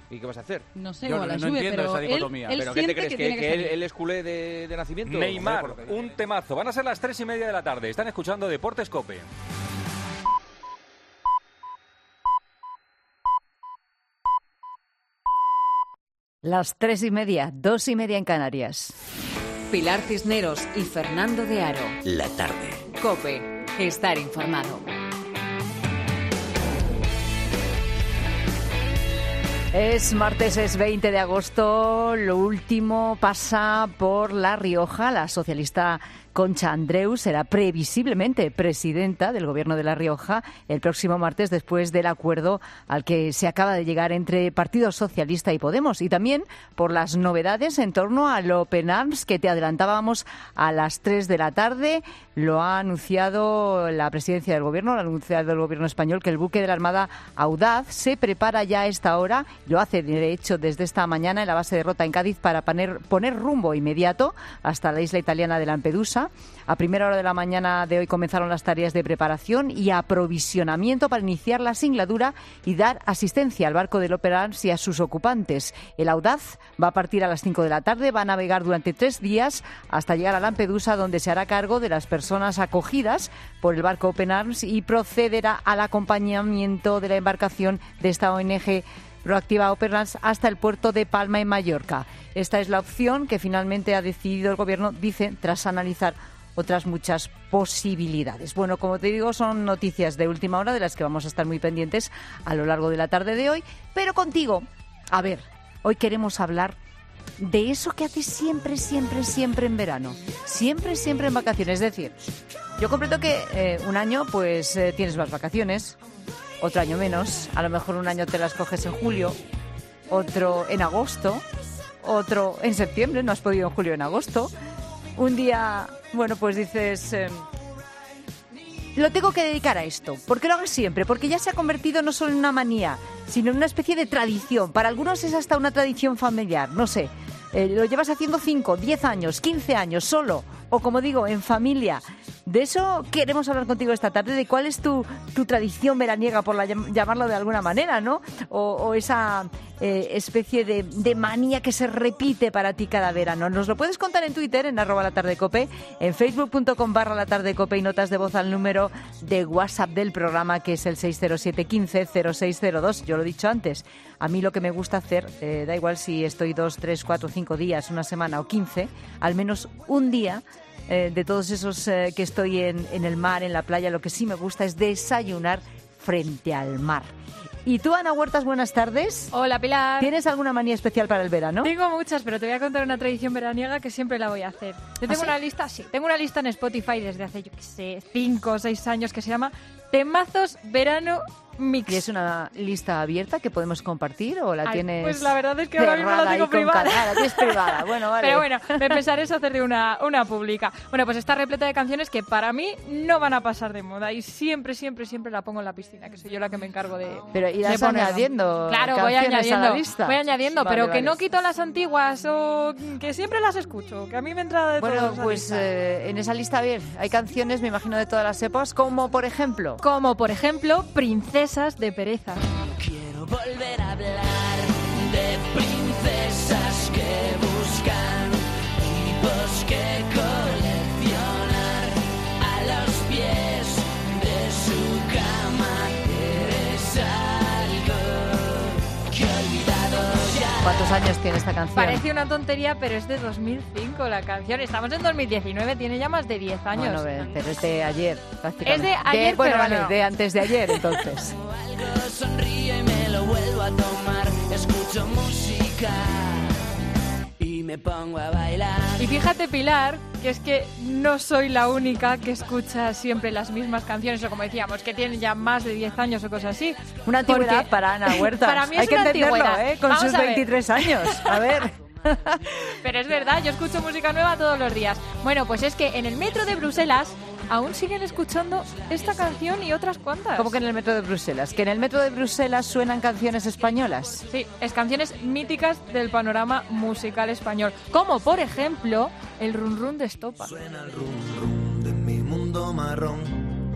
¿Y qué vas a hacer?
No sé,
Yo
o a
no,
la
no
Juve,
entiendo
pero
esa
él,
dicotomía.
él
¿Pero qué te
siente
crees?
que
¿Que,
tiene que
que él,
salir.
él es culé de, de nacimiento?
Neymar,
Joder, porque-
un temazo. Van a ser las tres y media de la tarde. Están escuchando Deportes COPE.
Las tres y media, dos y media en Canarias.
Pilar Cisneros y Fernando de Aro.
La tarde.
COPE. Estar informado.
Es martes, es veinte de agosto. Lo último pasa por La Rioja. La socialista Concha Andreu será previsiblemente presidenta del Gobierno de La Rioja el próximo martes, después del acuerdo al que se acaba de llegar entre Partido Socialista y Podemos, y también por las novedades en torno al Open Arms que te adelantábamos a las tres de la tarde. Lo ha anunciado la presidencia del Gobierno, lo ha anunciado el Gobierno español, que el buque de la Armada Audaz se prepara ya a esta hora, lo hace de hecho desde esta mañana en la base de Rota en Cádiz, para poner, poner rumbo inmediato hasta la isla italiana de Lampedusa. A primera hora de la mañana de hoy comenzaron las tareas de preparación y aprovisionamiento para iniciar la singladura y dar asistencia al barco del Open Arms y a sus ocupantes. El Audaz va a partir a las cinco de la tarde, va a navegar durante tres días hasta llegar a Lampedusa, donde se hará cargo de las personas acogidas por el barco Open Arms y procederá al acompañamiento de la embarcación de esta O N G Proactiva Open Arms hasta el puerto de Palma en Mallorca. Esta es la opción que finalmente ha decidido el Gobierno, dice, tras analizar otras muchas posibilidades. Bueno, como te digo, son noticias de última hora de las que vamos a estar muy pendientes a lo largo de la tarde de hoy, pero contigo, a ver, hoy queremos hablar de eso que haces siempre, siempre, siempre en verano, siempre, siempre en vacaciones. Es decir, yo comprendo que eh, un año pues eh, tienes más vacaciones, otro año menos, a lo mejor un año te las coges en julio, otro en agosto, otro en septiembre, no has podido en julio o en agosto. Un día, bueno, pues dices, eh, lo tengo que dedicar a esto. ¿Por qué lo hagas siempre? Porque ya se ha convertido no solo en una manía, sino en una especie de tradición. Para algunos es hasta una tradición familiar, no sé. Eh, lo llevas haciendo cinco, diez años, quince años, solo, o como digo, en familia. De eso queremos hablar contigo esta tarde, de cuál es tu, tu tradición veraniega, por la, llamarlo de alguna manera, ¿no? O, o esa eh, especie de, de manía que se repite para ti cada verano. Nos lo puedes contar en Twitter, en arroba la tarde cope, en facebook.com barra la tarde cope, y notas de voz al número de WhatsApp del programa, que es el seis cero siete quince cero seis cero dos. Yo lo he dicho antes, a mí lo que me gusta hacer, eh, da igual si estoy dos, tres, cuatro, cinco días, una semana o quince, al menos un día, Eh, de todos esos eh, que estoy en, en el mar, en la playa, lo que sí me gusta es desayunar frente al mar. ¿Y tú, Ana Huertas, buenas tardes?
Hola, Pilar.
¿Tienes alguna manía especial para el verano?
Tengo muchas, pero te voy a contar una tradición veraniega que siempre la voy a hacer. Yo tengo
¿Ah, sí?
una lista, sí, tengo una lista en Spotify desde hace, yo qué sé, cinco o seis años, que se llama Temazos Verano Mix.
¿Y es una lista abierta que podemos compartir o la
Ay,
tienes
pues la verdad es que ahora mismo la tengo privada.
Con tienes privada. Bueno, vale.
Pero bueno, me pensaré es hacer de una, una pública. Bueno, pues está repleta de canciones que para mí no van a pasar de moda y siempre, siempre, siempre la pongo en la piscina, que soy yo la que me encargo de
Pero irás
de ponerla.
añadiendo
Claro, voy
canciones
añadiendo,
a la lista.
voy añadiendo,
Vale,
pero
vale.
que no quito las antiguas o que siempre las escucho, que a mí me entra de
Bueno,
todo esa
pues
lista.
eh, en esa lista, bien, hay canciones, me imagino, de todas las épocas, como por ejemplo...
Como por ejemplo, Princesas de Pereza.
Quiero volver a hablar de princesas que buscan tipos que coleccionar a los pies de su cama. Eres algo que he olvidado ya.
¿Cuántos años tiene esta canción?
Parece una tontería, pero es de dos mil cinco la canción. Estamos en dos mil diecinueve, tiene ya más de diez años.
Bueno, ve, pero es de ayer, prácticamente.
Es de ayer,
bueno,
pero
vale,
no.
de antes de ayer, entonces.
Algo sonríe y me lo vuelvo a tomar. Escucho música y me pongo a bailar.
Y fíjate, Pilar, que es que no soy la única que escucha siempre las mismas canciones, o como decíamos, que tienen ya más de diez años o cosas así.
Una antigüedad
Porque
para Ana Huertas.
Para mí es
Hay que
una
entenderlo,
antigüedad.
¿eh? Con
Vamos
sus
a ver.
veintitrés años. A ver.
Pero es verdad, yo escucho música nueva todos los días. Bueno, pues es que en el metro de Bruselas aún siguen escuchando esta canción y otras cuantas.
¿Cómo que en el metro de Bruselas? ¿Que en el metro de Bruselas suenan canciones españolas?
Sí, es canciones míticas del panorama musical español, como por ejemplo el Run Run de Estopa.
Suena el rum rum de mi mundo marrón,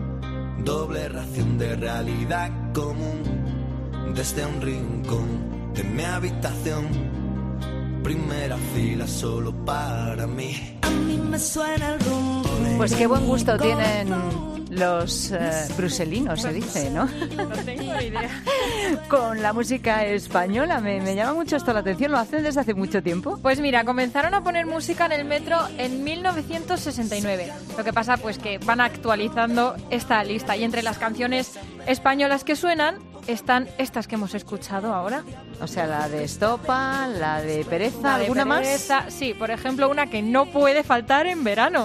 doble ración de realidad común, desde un rincón
en mi habitación, primera fila solo para mí. A mí me suena el rum.
Pues qué buen gusto tienen los eh, bruselinos, se dice, ¿no?
No tengo ni idea.
Con la música española, me, me llama mucho esto la atención. ¿Lo hacen desde hace mucho tiempo?
Pues mira, comenzaron a poner música en el metro en mil novecientos sesenta y nueve. Lo que pasa pues que van actualizando esta lista y entre las canciones españolas que suenan están estas que hemos escuchado ahora.
O sea, la de Estopa, la de Pereza,
La de
¿alguna
Pereza,
más?
Sí, por ejemplo, una que no puede faltar en verano.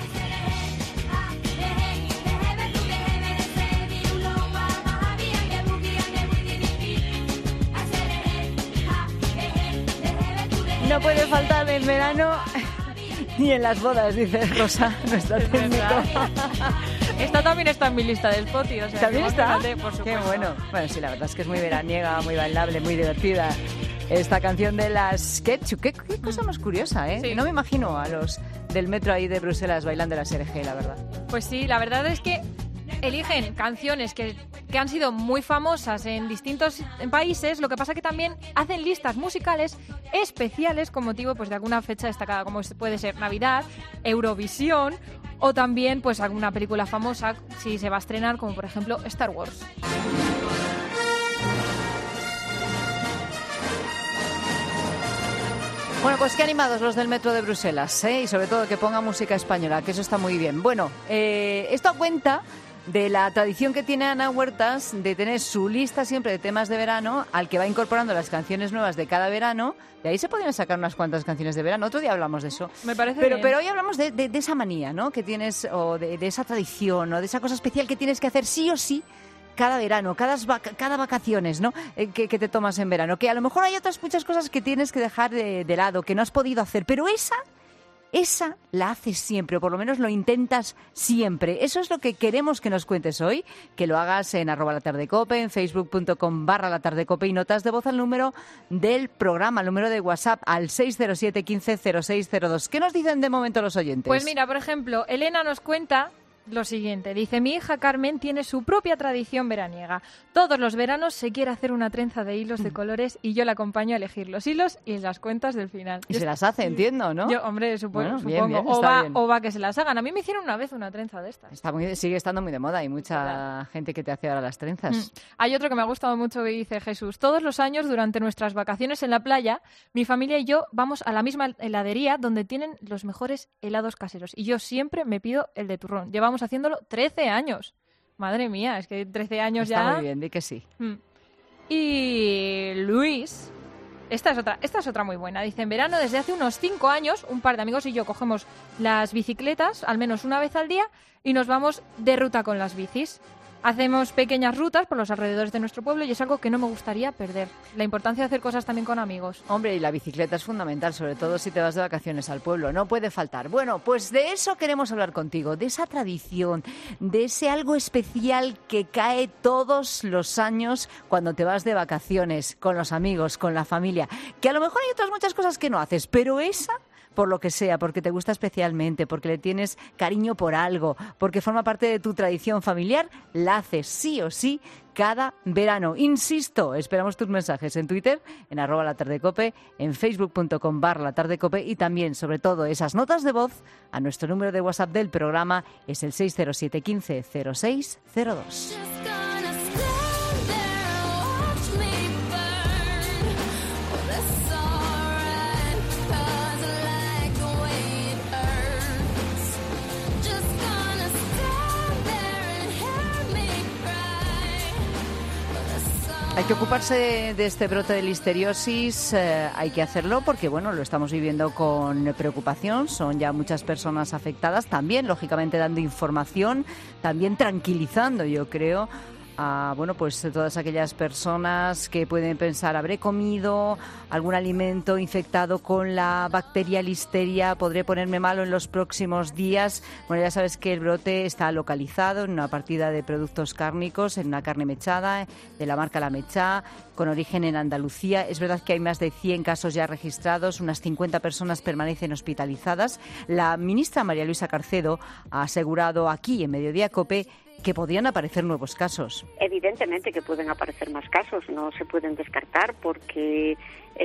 No puede faltar en verano ni en las bodas, dice Rosa, nuestra técnico.
Esta también está en mi lista de Spotify. O sea,
¿También
que
está?
imagínate, por supuesto.
Qué bueno. Bueno, sí, la verdad es que es muy veraniega, muy bailable, muy divertida. Esta canción de las Ketchup, qué, qué cosa más curiosa, ¿eh?
Sí.
No me imagino a los del metro ahí de Bruselas bailando la S R G, la verdad.
Pues sí, la verdad es que eligen canciones que, que han sido muy famosas en distintos países, lo que pasa que también hacen listas musicales especiales con motivo pues, de alguna fecha destacada, como puede ser Navidad, Eurovisión o también pues alguna película famosa si se va a estrenar, como por ejemplo Star Wars.
Bueno, pues qué animados los del metro de Bruselas, ¿eh? Y sobre todo que ponga música española, que eso está muy bien. Bueno, eh, esto cuenta de la tradición que tiene Ana Huertas de tener su lista siempre de temas de verano, al que va incorporando las canciones nuevas de cada verano. De ahí se podrían sacar unas cuantas canciones de verano. Otro día hablamos de eso.
Me parece
pero,
bien.
pero hoy hablamos de, de, de esa manía, ¿no? Que tienes, o de, de esa tradición, o de esa cosa especial que tienes que hacer sí o sí cada verano, cada, vac- cada vacaciones, ¿no? Eh, que, que te tomas en verano. Que a lo mejor hay otras muchas cosas que tienes que dejar de, de lado, que no has podido hacer, pero esa... Esa la haces siempre, o por lo menos lo intentas siempre. Eso es lo que queremos que nos cuentes hoy, que lo hagas en arroba la tardecope, en facebook.com barra la tardecope y notas de voz al número del programa, al número de WhatsApp, al seis cero siete, quince, cero seis cero dos. ¿Qué nos dicen de momento los oyentes?
Pues mira, por ejemplo, Elena nos cuenta lo siguiente. Dice, mi hija Carmen tiene su propia tradición veraniega. Todos los veranos se quiere hacer una trenza de hilos de colores y yo la acompaño a elegir los hilos y las cuentas del final.
Y
yo
se las hace, entiendo, ¿no?
Yo, hombre, supo-
Bueno,
supongo.
bien, bien,
o,
está
va,
bien.
o va que se las hagan. A mí me hicieron una vez una trenza de estas.
Está muy, sigue estando muy de moda. Hay mucha gente que te hace ahora las trenzas.
Mm. Hay otro que me ha gustado mucho que dice Jesús. Todos los años, durante nuestras vacaciones en la playa, mi familia y yo vamos a la misma heladería donde tienen los mejores helados caseros. Y yo siempre me pido el de turrón. Llevamos haciéndolo trece años. Madre mía, es que trece años
Está
ya...
muy bien, di que sí.
Mm. Y Luis, esta es otra, esta es otra muy buena. Dice, en verano desde hace unos cinco años, un par de amigos y yo cogemos las bicicletas al menos una vez al día y nos vamos de ruta con las bicis. Hacemos pequeñas rutas por los alrededores de nuestro pueblo y es algo que no me gustaría perder. La importancia de hacer cosas también con amigos.
Hombre, y la bicicleta es fundamental, sobre todo si te vas de vacaciones al pueblo. No puede faltar. Bueno, pues de eso queremos hablar contigo, de esa tradición, de ese algo especial que cae todos los años cuando te vas de vacaciones con los amigos, con la familia. Que a lo mejor hay otras muchas cosas que no haces, pero esa... por lo que sea, porque te gusta especialmente, porque le tienes cariño por algo, porque forma parte de tu tradición familiar, la haces sí o sí cada verano. Insisto, esperamos tus mensajes en Twitter, en arroba la tardecope, en facebook.com barra la tardecope y también, sobre todo, esas notas de voz a nuestro número de WhatsApp del programa, es el seis cero siete, quince, cero seis cero dos. Hay que ocuparse de este brote de listeriosis, eh, hay que hacerlo porque, bueno, lo estamos viviendo con preocupación, son ya muchas personas afectadas, también, lógicamente, dando información, también tranquilizando, yo creo, a, bueno, pues todas aquellas personas que pueden pensar, habré comido algún alimento infectado con la bacteria Listeria, podré ponerme malo en los próximos días. Bueno, ya sabes que el brote está localizado en una partida de productos cárnicos, en una carne mechada de la marca La Mechá, con origen en Andalucía. Es verdad que hay más de cien casos ya registrados, unas cincuenta personas permanecen hospitalizadas. La ministra María Luisa Carcedo ha asegurado aquí en Mediodía Cope que podrían aparecer nuevos casos.
Es evidentemente que pueden aparecer más casos, no se pueden descartar porque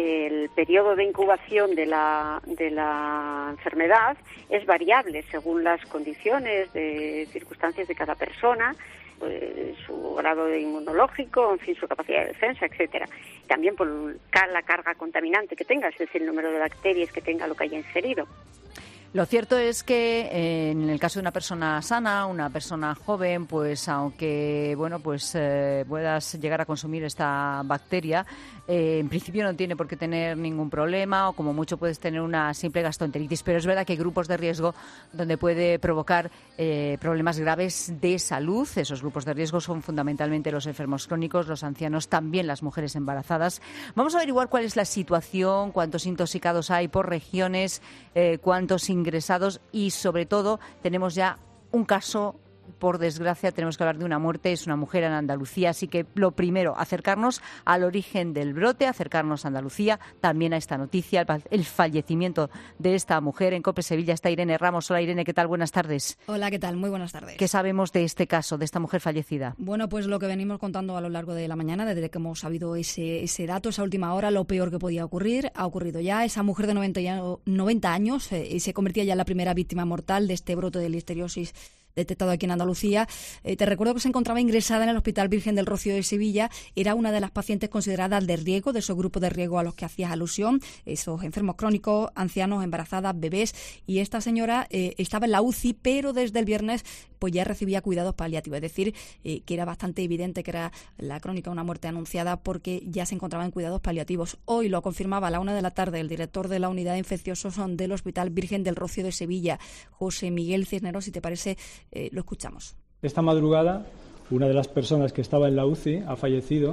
el periodo de incubación de la, de la enfermedad es variable según las condiciones, de circunstancias de cada persona, pues, su grado de inmunológico, en fin, su capacidad de defensa, etcétera. También por la carga contaminante que tenga, es decir, el número de bacterias que tenga lo que haya ingerido.
Lo cierto es que eh, en el caso de una persona sana, una persona joven, pues aunque bueno, pues eh, puedas llegar a consumir esta bacteria, eh, en principio no tiene por qué tener ningún problema o como mucho puedes tener una simple gastroenteritis, pero es verdad que hay grupos de riesgo donde puede provocar eh, problemas graves de salud. Esos grupos de riesgo son fundamentalmente los enfermos crónicos, los ancianos, también las mujeres embarazadas. Vamos a averiguar cuál es la situación, cuántos intoxicados hay por regiones, eh, cuántos ingresados y, sobre todo, tenemos ya un caso, por desgracia, tenemos que hablar de una muerte, es una mujer en Andalucía, así que lo primero, acercarnos al origen del brote, acercarnos a Andalucía, también a esta noticia, el fallecimiento de esta mujer. En COPE Sevilla está Irene Ramos. Hola Irene, ¿qué tal? Buenas tardes.
Hola, ¿qué tal? Muy buenas tardes.
¿Qué sabemos de este caso, de esta mujer fallecida?
Bueno, pues lo que venimos contando a lo largo de la mañana, desde que hemos sabido ese, ese dato, esa última hora, lo peor que podía ocurrir, ha ocurrido ya. Esa mujer de noventa años eh, se convertía ya en la primera víctima mortal de este brote de listeriosis detectado aquí en Andalucía. Eh, te recuerdo que se encontraba ingresada en el Hospital Virgen del Rocío de Sevilla. Era una de las pacientes consideradas de riesgo, de esos grupos de riesgo a los que hacías alusión, esos enfermos crónicos, ancianos, embarazadas, bebés. Y esta señora eh, estaba en la U C I, pero desde el viernes pues ya recibía cuidados paliativos. Es decir, eh, que era bastante evidente que era la crónica una muerte anunciada porque ya se encontraba en cuidados paliativos. Hoy lo confirmaba a la una de la tarde el director de la unidad de infecciosos del Hospital Virgen del Rocío de Sevilla, José Miguel Cisneros, si te parece. Eh, lo escuchamos.
Esta madrugada, una de las personas que estaba en la U C I ha fallecido.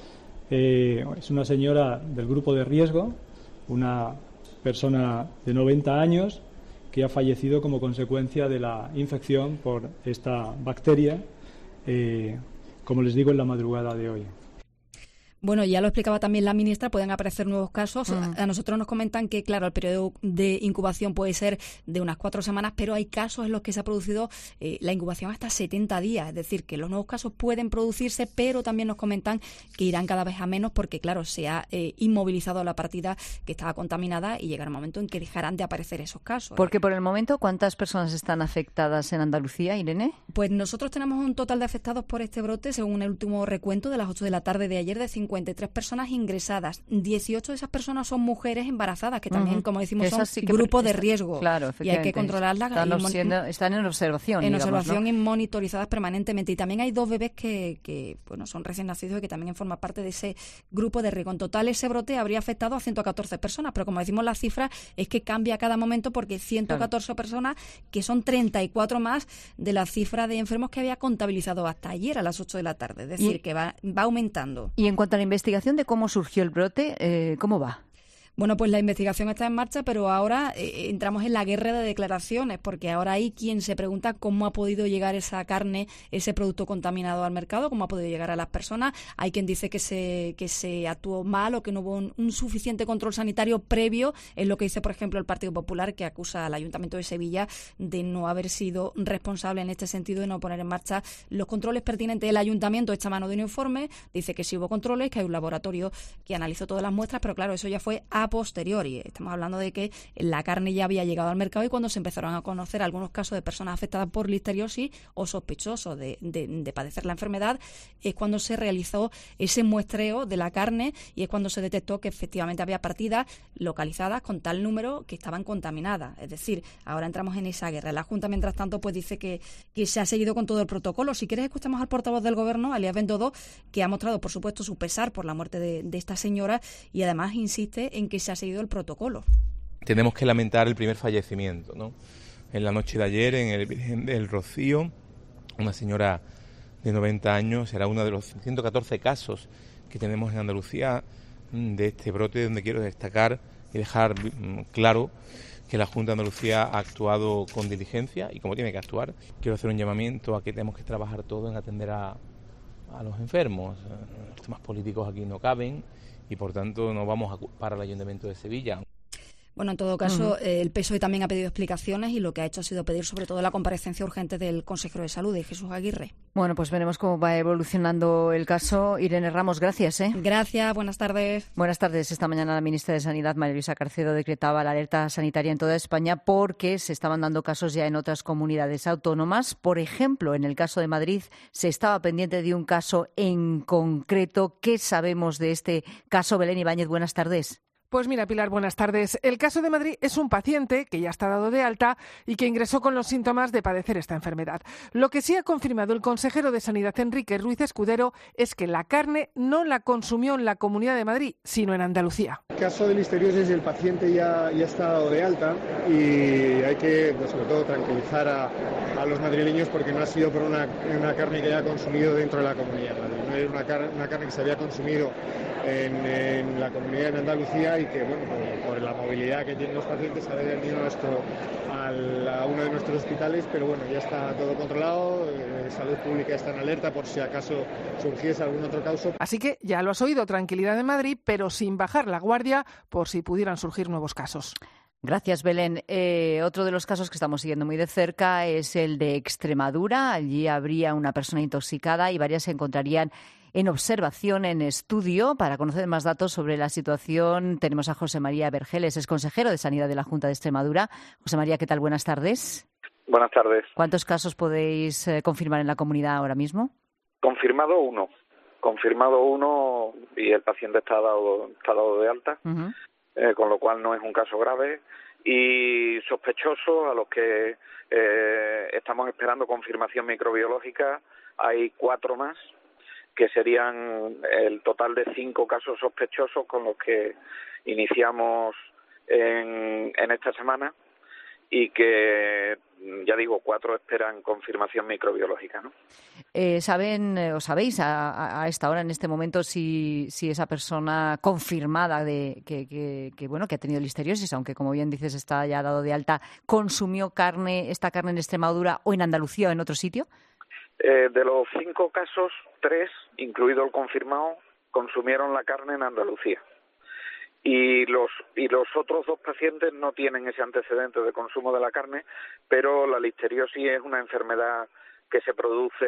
Eh, es una señora del grupo de riesgo, una persona de noventa años que ha fallecido como consecuencia de la infección por esta bacteria, eh, como les digo, en la madrugada de hoy.
Bueno, ya lo explicaba también la ministra, pueden aparecer nuevos casos.
Mm.
A nosotros nos comentan que, claro, el periodo de incubación puede ser de unas cuatro semanas, pero hay casos en los que se ha producido eh, la incubación hasta setenta días. Es decir, que los nuevos casos pueden producirse, pero también nos comentan que irán cada vez a menos porque, claro, se ha eh, inmovilizado la partida que estaba contaminada y llegará un momento en que dejarán de aparecer esos casos.
Porque por el momento, ¿cuántas personas están afectadas en Andalucía, Irene?
Pues nosotros tenemos un total de afectados por este brote, según el último recuento de las ocho de la tarde de ayer, de cincuenta y tres personas ingresadas. dieciocho de esas personas son mujeres embarazadas, que también, uh-huh. como decimos, son sí grupo de riesgo.
Claro,
y hay que controlarlas.
Están, y siendo, están en observación.
En
digamos,
observación, ¿no? Y monitorizadas permanentemente. Y también hay dos bebés que, que bueno, son recién nacidos y que también forman parte de ese grupo de riesgo. En total, ese brote habría afectado a ciento catorce personas, pero como decimos, la cifra es que cambia a cada momento porque ciento catorce claro. personas, que son treinta y cuatro más de la cifra de enfermos que había contabilizado hasta ayer a las ocho de la tarde. Es decir, y, que va, va aumentando.
Y en cuanto a la investigación de cómo surgió el brote, eh, ¿cómo va?
Bueno, pues la investigación está en marcha, pero ahora eh, entramos en la guerra de declaraciones, porque ahora hay quien se pregunta cómo ha podido llegar esa carne, ese producto contaminado al mercado, cómo ha podido llegar a las personas. Hay quien dice que se que se actuó mal o que no hubo un, un suficiente control sanitario previo, es lo que dice, por ejemplo, el Partido Popular, que acusa al Ayuntamiento de Sevilla de no haber sido responsable en este sentido, de no poner en marcha los controles pertinentes. El Ayuntamiento echa mano de un informe, dice que sí hubo controles, que hay un laboratorio que analizó todas las muestras, pero claro, eso ya fue a posteriori. Estamos hablando de que la carne ya había llegado al mercado y cuando se empezaron a conocer algunos casos de personas afectadas por listeriosis o sospechosos de, de, de padecer la enfermedad, es cuando se realizó ese muestreo de la carne y es cuando se detectó que efectivamente había partidas localizadas con tal número que estaban contaminadas. Es decir, ahora entramos en esa guerra. La Junta, mientras tanto, pues dice que, que se ha seguido con todo el protocolo. Si quieres, escuchamos al portavoz del Gobierno, Alias Bendodo, que ha mostrado, por supuesto, su pesar por la muerte de, de esta señora y además insiste en que se ha seguido el protocolo.
Tenemos que lamentar el primer fallecimiento, ¿no? En la noche de ayer, en el Virgen del Rocío, una señora de noventa años, era uno de los ciento catorce casos que tenemos en Andalucía de este brote, donde quiero destacar y dejar claro que la Junta de Andalucía ha actuado con diligencia y como tiene que actuar. Quiero hacer un llamamiento a que tenemos que trabajar todos en atender a, a los enfermos. Los temas políticos aquí no caben y por tanto no vamos a culpar al Ayuntamiento de Sevilla.
Bueno, en todo caso,
Ujú.
eh, el P S O E también ha pedido explicaciones y lo que ha hecho ha sido pedir sobre todo la comparecencia urgente del consejero de Salud, de Jesús Aguirre.
Bueno, pues veremos cómo va evolucionando el caso. Irene Ramos, gracias. ¿eh?
Gracias, buenas tardes.
Buenas tardes. Esta mañana la ministra de Sanidad, María Luisa Carcedo, decretaba la alerta sanitaria en toda España porque se estaban dando casos ya en otras comunidades autónomas. Por ejemplo, en el caso de Madrid se estaba pendiente de un caso en concreto. ¿Qué sabemos de este caso? Belén Ibáñez, buenas tardes.
Pues mira, Pilar, buenas tardes. El caso de Madrid es un paciente que ya está dado de alta y que ingresó con los síntomas de padecer esta enfermedad. Lo que sí ha confirmado el consejero de Sanidad, Enrique Ruiz Escudero, es que la carne no la consumió en la Comunidad de Madrid, sino en Andalucía.
El caso de listeriosis, el paciente ya, ya está dado de alta y hay que, pues, sobre todo, tranquilizar a, a los madrileños porque no ha sido por una, una carne que haya consumido dentro de la Comunidad de Madrid. No era una, car- una carne que se había consumido en, en la Comunidad de Andalucía y que, bueno, por, por la movilidad que tienen los pacientes, ha venido a, nuestro, al, a uno de nuestros hospitales, pero bueno, ya está todo controlado, eh, Salud Pública está en alerta por si acaso surgiese algún otro caso.
Así que ya lo has oído, tranquilidad en Madrid, pero sin bajar la guardia por si pudieran surgir nuevos casos.
Gracias, Belén. Eh, otro de los casos que estamos siguiendo muy de cerca es el de Extremadura. Allí habría una persona intoxicada y varias se encontrarían en observación, en estudio. Para conocer más datos sobre la situación, tenemos a José María Vergeles, es consejero de Sanidad de la Junta de Extremadura. José María, ¿qué tal? Buenas tardes.
Buenas tardes.
¿Cuántos casos podéis eh, confirmar en la comunidad ahora mismo?
Confirmado uno. Confirmado uno y el paciente está dado, está dado de alta,
Uh-huh.
eh, con lo cual no es un caso grave. Y sospechosos a los que eh, estamos esperando confirmación microbiológica, hay cuatro más, que serían el total de cinco casos sospechosos con los que iniciamos en, en esta semana y que, ya digo, cuatro esperan confirmación microbiológica, ¿no?
Eh, ¿Saben eh, o sabéis a, a esta hora, en este momento, si, si esa persona confirmada de que, que, que, bueno, que ha tenido listeriosis, aunque, como bien dices, está ya dado de alta, consumió carne, esta carne en Extremadura o en Andalucía o en otro sitio?
Eh, de los cinco casos, tres, incluido el confirmado, consumieron la carne en Andalucía. Y los y los otros dos pacientes no tienen ese antecedente de consumo de la carne, pero la listeriosis es una enfermedad que se produce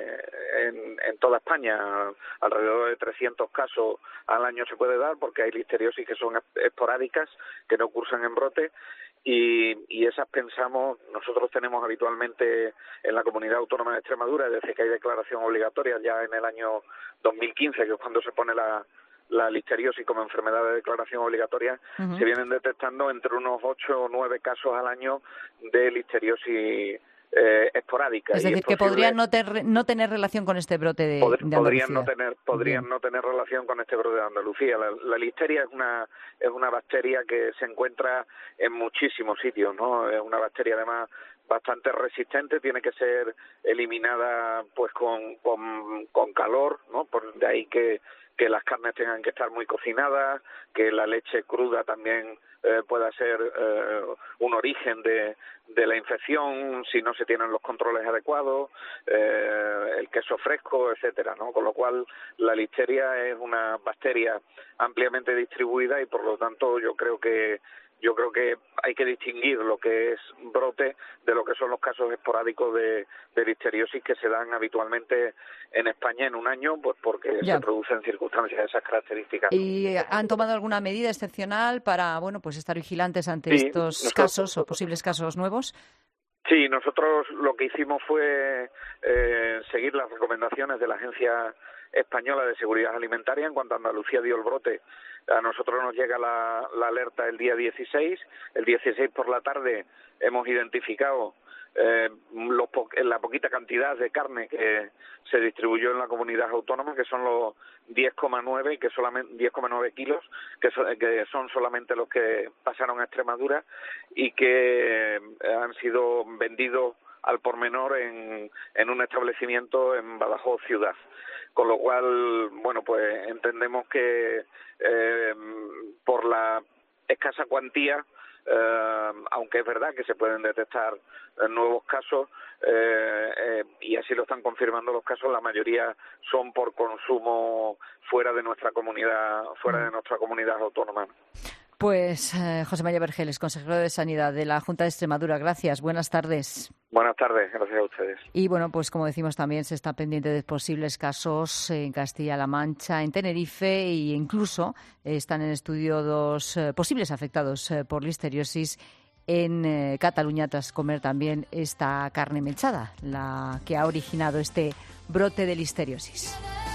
en, en toda España. Alrededor de trescientos casos al año se puede dar, porque hay listeriosis que son esporádicas, que no cursan en brote, y, y esas pensamos, nosotros tenemos habitualmente en la Comunidad Autónoma de Extremadura, desde que hay declaración obligatoria ya en el año dos mil quince, que es cuando se pone la la listeriosis como enfermedad de declaración obligatoria,
Uh-huh.
se vienen detectando entre unos ocho o nueve casos al año de listeriosis eh, esporádica.
Es
y
decir, que
posible-
podrían no, ter- no tener relación con este brote de,
Pod-
de
podrían no
Andalucía.
tener podrían no tener relación con este brote de Andalucía. La, la listeria es una es una bacteria que se encuentra en muchísimos sitios, ¿no? Es una bacteria además bastante resistente, tiene que ser eliminada pues con con, con calor, ¿no? Por de ahí que que las carnes tengan que estar muy cocinadas, que la leche cruda también eh, pueda ser eh, un origen de, de la infección si no se tienen los controles adecuados, eh, el queso fresco, etcétera, ¿no? Con lo cual la listeria es una bacteria ampliamente distribuida y por lo tanto yo creo que Yo creo que hay que distinguir lo que es brote de lo que son los casos esporádicos de, de listeriosis que se dan habitualmente en España en un año, pues porque
Ya.
se producen circunstancias de esas características.
¿Y han tomado alguna medida excepcional para, bueno, pues estar vigilantes ante
Sí,
estos
nosotros-
casos o posibles casos nuevos?
Sí, nosotros lo que hicimos fue eh, seguir las recomendaciones de la Agencia Española de Seguridad Alimentaria en cuanto a Andalucía dio el brote. A nosotros nos llega la, la alerta el día dieciséis. El dieciséis por la tarde hemos identificado eh, los po- la poquita cantidad de carne que se distribuyó en la comunidad autónoma, que son los diez coma nueve, que solamente diez coma nueve kilos, que, so- que son solamente los que pasaron a Extremadura y que eh, han sido vendidos al por menor en, en un establecimiento en Badajoz ciudad. Con lo cual, bueno, pues entendemos que eh, por la escasa cuantía, eh, aunque es verdad que se pueden detectar eh, nuevos casos, eh, eh, y así lo están confirmando los casos, la mayoría son por consumo fuera de nuestra comunidad, fuera de nuestra comunidad autónoma.
Pues eh, José María Vergeles, consejero de Sanidad de la Junta de Extremadura. Gracias. Buenas tardes.
Buenas tardes, gracias a ustedes.
Y bueno, pues como decimos también se está pendiente de posibles casos en Castilla-La Mancha, en Tenerife e incluso eh, están en estudio dos eh, posibles afectados eh, por listeriosis en eh, Cataluña tras comer también esta carne mechada, la que ha originado este brote de listeriosis.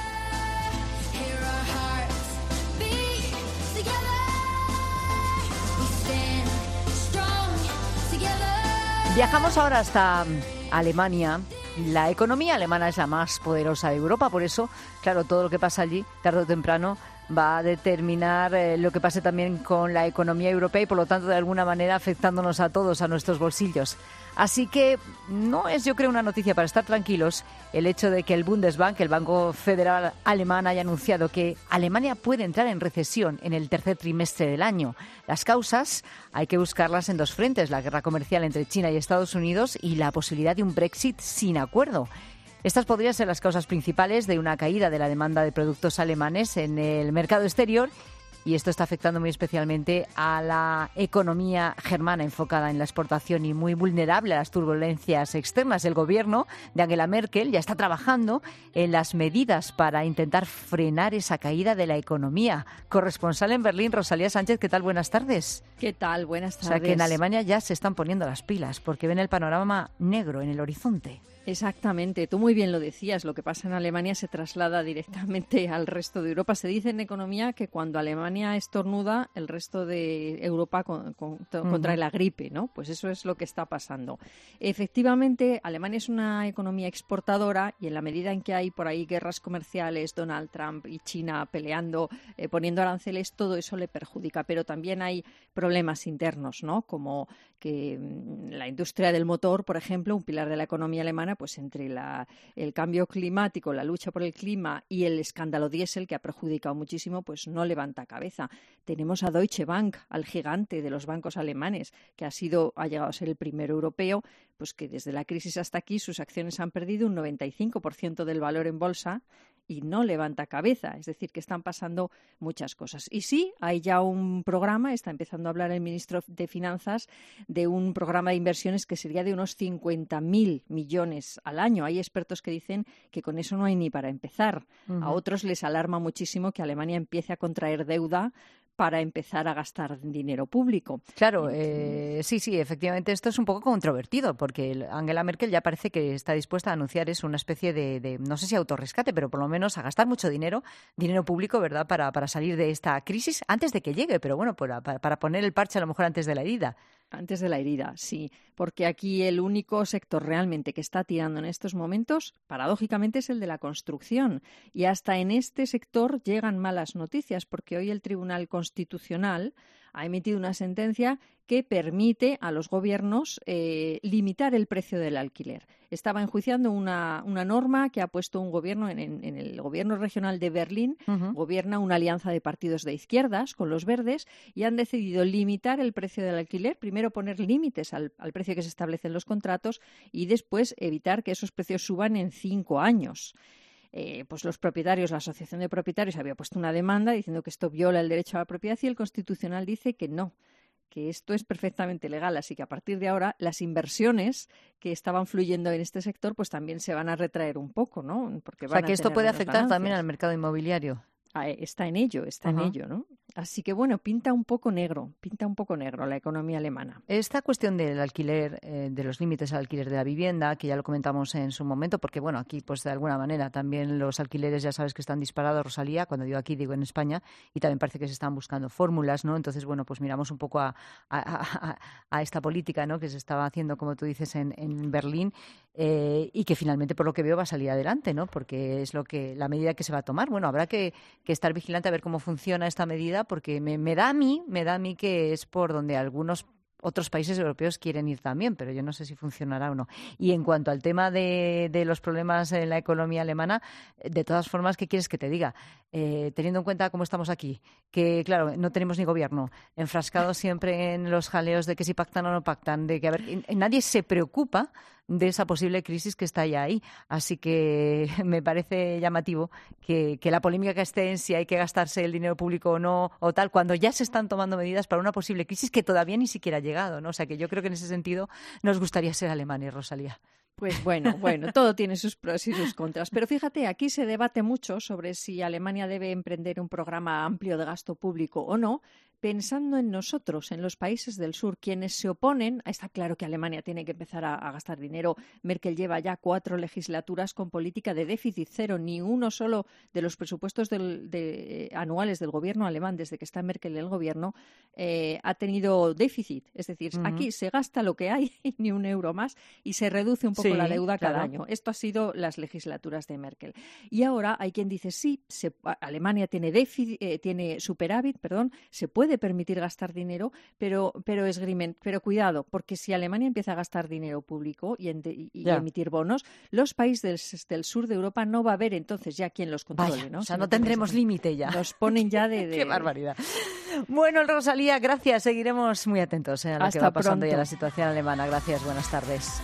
Viajamos ahora hasta Alemania. La economía alemana es la más poderosa de Europa, por eso, claro, todo lo que pasa allí, tarde o temprano, va a determinar eh, lo que pase también con la economía europea y, por lo tanto, de alguna manera afectándonos a todos, a nuestros bolsillos. Así que no es, yo creo, una noticia para estar tranquilos el hecho de que el Bundesbank, el Banco Federal Alemán, haya anunciado que Alemania puede entrar en recesión en el tercer trimestre del año. Las causas hay que buscarlas en dos frentes, la guerra comercial entre China y Estados Unidos y la posibilidad de un Brexit sin acuerdo. Estas podrían ser las causas principales de una caída de la demanda de productos alemanes en el mercado exterior, y esto está afectando muy especialmente a la economía germana enfocada en la exportación y muy vulnerable a las turbulencias externas. El gobierno de Angela Merkel ya está trabajando en las medidas para intentar frenar esa caída de la economía. Corresponsal en Berlín, Rosalía Sánchez, ¿qué tal? Buenas tardes.
¿Qué tal? Buenas tardes.
O sea que en Alemania ya se están poniendo las pilas porque ven el panorama negro en el horizonte.
Exactamente, tú muy bien lo decías, lo que pasa en Alemania se traslada directamente al resto de Europa. Se dice en economía que cuando Alemania estornuda, el resto de Europa con, con, contrae uh-huh. la gripe, ¿no? Pues eso es lo que está pasando. Efectivamente, Alemania es una economía exportadora y en la medida en que hay por ahí guerras comerciales, Donald Trump y China peleando, eh, poniendo aranceles, todo eso le perjudica. Pero también hay problemas internos, ¿no? Como que mmm, la industria del motor, por ejemplo, un pilar de la economía alemana, pues entre la, el cambio climático, la lucha por el clima y el escándalo diésel, que ha perjudicado muchísimo, pues no levanta cabeza. Tenemos a Deutsche Bank, al gigante de los bancos alemanes, que ha sido, ha llegado a ser el primero europeo, pues que desde la crisis hasta aquí sus acciones han perdido un noventa y cinco por ciento del valor en bolsa y no levanta cabeza, es decir, que están pasando muchas cosas. Y sí, hay ya un programa, está empezando a hablar el ministro de Finanzas de un programa de inversiones que sería de unos cincuenta mil millones al año. Hay expertos que dicen que con eso no hay ni para empezar. Uh-huh. A otros les alarma muchísimo que Alemania empiece a contraer deuda para empezar a gastar dinero público.
Claro, eh, sí, sí, efectivamente esto es un poco controvertido porque Angela Merkel ya parece que está dispuesta a anunciar eso, una especie de, de, no sé si autorrescate, pero por lo menos a gastar mucho dinero, dinero público, ¿verdad?, para, para salir de esta crisis antes de que llegue, pero bueno, para, para poner el parche a lo mejor antes de la herida.
Antes de la herida, sí, porque aquí el único sector realmente que está tirando en estos momentos, paradójicamente, es el de la construcción. Y hasta en este sector llegan malas noticias, porque hoy el Tribunal Constitucional ha emitido una sentencia que permite a los gobiernos eh, limitar el precio del alquiler. Estaba enjuiciando una, una norma que ha puesto un gobierno, en, en, en el gobierno regional de Berlín, uh-huh. gobierna una alianza de partidos de izquierdas con los verdes y han decidido limitar el precio del alquiler, primero poner límites al, al precio que se establece en los contratos y después evitar que esos precios suban en cinco años. Eh, pues los propietarios, la Asociación de Propietarios había puesto una demanda diciendo que esto viola el derecho a la propiedad y el Constitucional dice que no, que esto es perfectamente legal. Así que a partir de ahora las inversiones que estaban fluyendo en este sector pues también se van a retraer un poco, ¿no? Porque van
o sea, que
a
esto puede afectar
ganancias.
También al mercado inmobiliario.
Ah, está en ello, está
Ajá.
en ello, ¿no? Así que, bueno, pinta un poco negro, pinta un poco negro la economía alemana.
Esta cuestión del alquiler, eh, de los límites al alquiler de la vivienda, que ya lo comentamos en su momento, porque, bueno, aquí, pues, de alguna manera, también los alquileres, ya sabes que están disparados, Rosalía, cuando digo aquí, digo en España, y también parece que se están buscando fórmulas, ¿no? Entonces, bueno, pues miramos un poco a, a, a, a esta política, ¿no?, que se estaba haciendo, como tú dices, en, en Berlín, eh, y que finalmente, por lo que veo, va a salir adelante, ¿no? Porque es lo que la medida que se va a tomar. Bueno, habrá que, que estar vigilante a ver cómo funciona esta medida, porque me, me da a mí, me da a mí que es por donde algunos otros países europeos quieren ir también, pero yo no sé si funcionará o no. Y en cuanto al tema de, de los problemas en la economía alemana, de todas formas, ¿qué quieres que te diga? Eh, teniendo en cuenta cómo estamos aquí, que claro, no tenemos ni gobierno, enfrascados siempre en los jaleos de que si pactan o no pactan, de que a ver, nadie se preocupa de esa posible crisis que está ya ahí. Así que me parece llamativo que, que la polémica que esté en si hay que gastarse el dinero público o no, o tal, cuando ya se están tomando medidas para una posible crisis que todavía ni siquiera ha llegado, ¿no? O sea que yo creo que en ese sentido nos gustaría ser Alemania, Rosalía.
Pues bueno, bueno, todo tiene sus pros y sus contras. Pero fíjate, aquí se debate mucho sobre si Alemania debe emprender un programa amplio de gasto público o no, pensando en nosotros, en los países del sur, quienes se oponen. Está claro que Alemania tiene que empezar a, a gastar dinero. Merkel lleva ya cuatro legislaturas con política de déficit cero. Ni uno solo de los presupuestos del, de, anuales del gobierno alemán, desde que está Merkel en el gobierno, eh, ha tenido déficit. Es decir, uh-huh. aquí se gasta lo que hay, ni un euro más, y se reduce un poco sí, la deuda cada claro. año. Esto ha sido las legislaturas de Merkel. Y ahora hay quien dice, sí, se, Alemania tiene déficit, eh, tiene superávit, perdón, se puede permitir gastar dinero, pero pero esgrimen, pero cuidado, porque si Alemania empieza a gastar dinero público y, en de, y, y emitir bonos, los países del, del sur de Europa no va a haber entonces ya quien los controle,
Vaya,
¿no?
O sea,
si
no tendremos límite ya.
Nos ponen ya de... de...
¡Qué barbaridad! Bueno, Rosalía, gracias. Seguiremos muy atentos ¿eh? a lo
Hasta
que va pasando
pronto.
y a la situación alemana. Gracias, buenas tardes.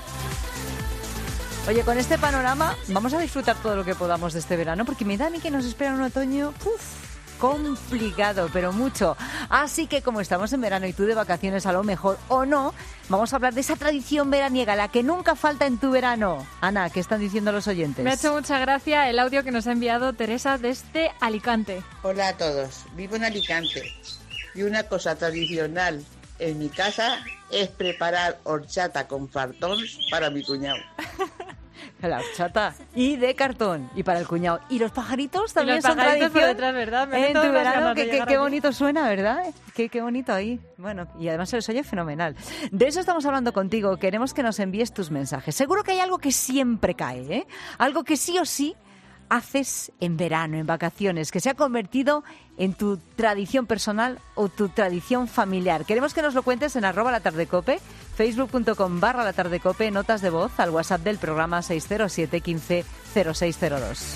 Oye, con este panorama vamos a disfrutar todo lo que podamos de este verano, porque me da a mí que nos espera un otoño... Uf, complicado, pero mucho. Así que como estamos en verano y tú de vacaciones a lo mejor o no, vamos a hablar de esa tradición veraniega, la que nunca falta en tu verano. Ana, ¿qué están diciendo los oyentes?
Me ha hecho mucha gracia el audio que nos ha enviado Teresa desde Alicante.
Hola a todos, vivo en Alicante y una cosa tradicional en mi casa es preparar horchata con fartons para mi cuñado.
La horchata y de cartón y para el cuñado. Y los pajaritos también
los
son
pajaritos
tradición.
Por detrás, ¿verdad? Me
en tu verano,
que,
qué, qué bonito suena, ¿verdad? Qué, qué bonito ahí. Bueno, y además se les oye fenomenal. De eso estamos hablando contigo. Queremos que nos envíes tus mensajes. Seguro que hay algo que siempre cae, ¿eh? Algo que sí o sí haces en verano, en vacaciones, que se ha convertido en tu tradición personal o tu tradición familiar. Queremos que nos lo cuentes en arroba la tardecope, facebook.com barra la tardecope, notas de voz al WhatsApp del programa seis cero siete, quince, cero seis cero dos.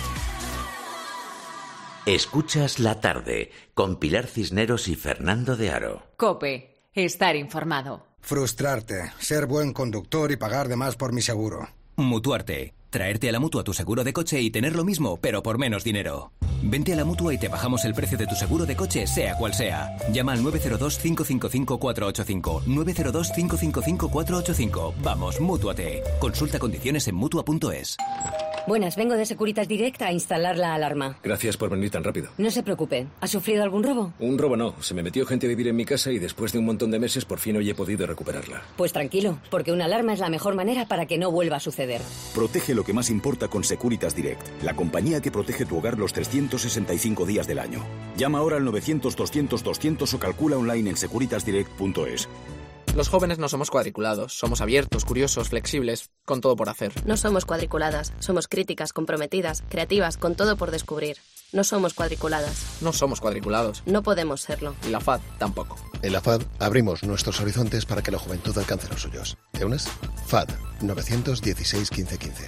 Escuchas La Tarde con Pilar Cisneros y Fernando de Aro.
COPE, estar informado.
Frustrarte, ser buen conductor y pagar de más por mi seguro.
Mutuarte. Traerte a la Mutua tu seguro de coche y tener lo mismo, pero por menos dinero. Vente a la Mutua y te bajamos el precio de tu seguro de coche, sea cual sea. Llama al nueve cero dos, cinco cinco cinco, cuatro ocho cinco. nueve cero dos, cinco cinco cinco, cuatro ocho cinco. Vamos, Mútuate. Consulta condiciones en Mutua punto es.
Buenas, vengo de Securitas Direct a instalar la alarma.
Gracias por venir tan rápido.
No se preocupe. ¿Ha sufrido algún robo?
Un robo no. Se me metió gente a vivir en mi casa y después de un montón de meses por fin hoy he podido recuperarla.
Pues tranquilo, porque una alarma es la mejor manera para que no vuelva a suceder.
Protege lo que más importa con Securitas Direct, la compañía que protege tu hogar los trescientos sesenta y cinco días del año. Llama ahora al novecientos, doscientos, doscientos o calcula online en securitas direct punto es.
Los jóvenes no somos cuadriculados, somos abiertos, curiosos, flexibles, con todo por hacer.
No somos cuadriculadas, somos críticas, comprometidas, creativas, con todo por descubrir. No somos cuadriculadas.
No somos cuadriculados.
No podemos serlo.
Y la F A D tampoco.
En la F A D abrimos nuestros horizontes para que la juventud alcance los suyos. ¿Te unes? F A D novecientos dieciséis, quince quince.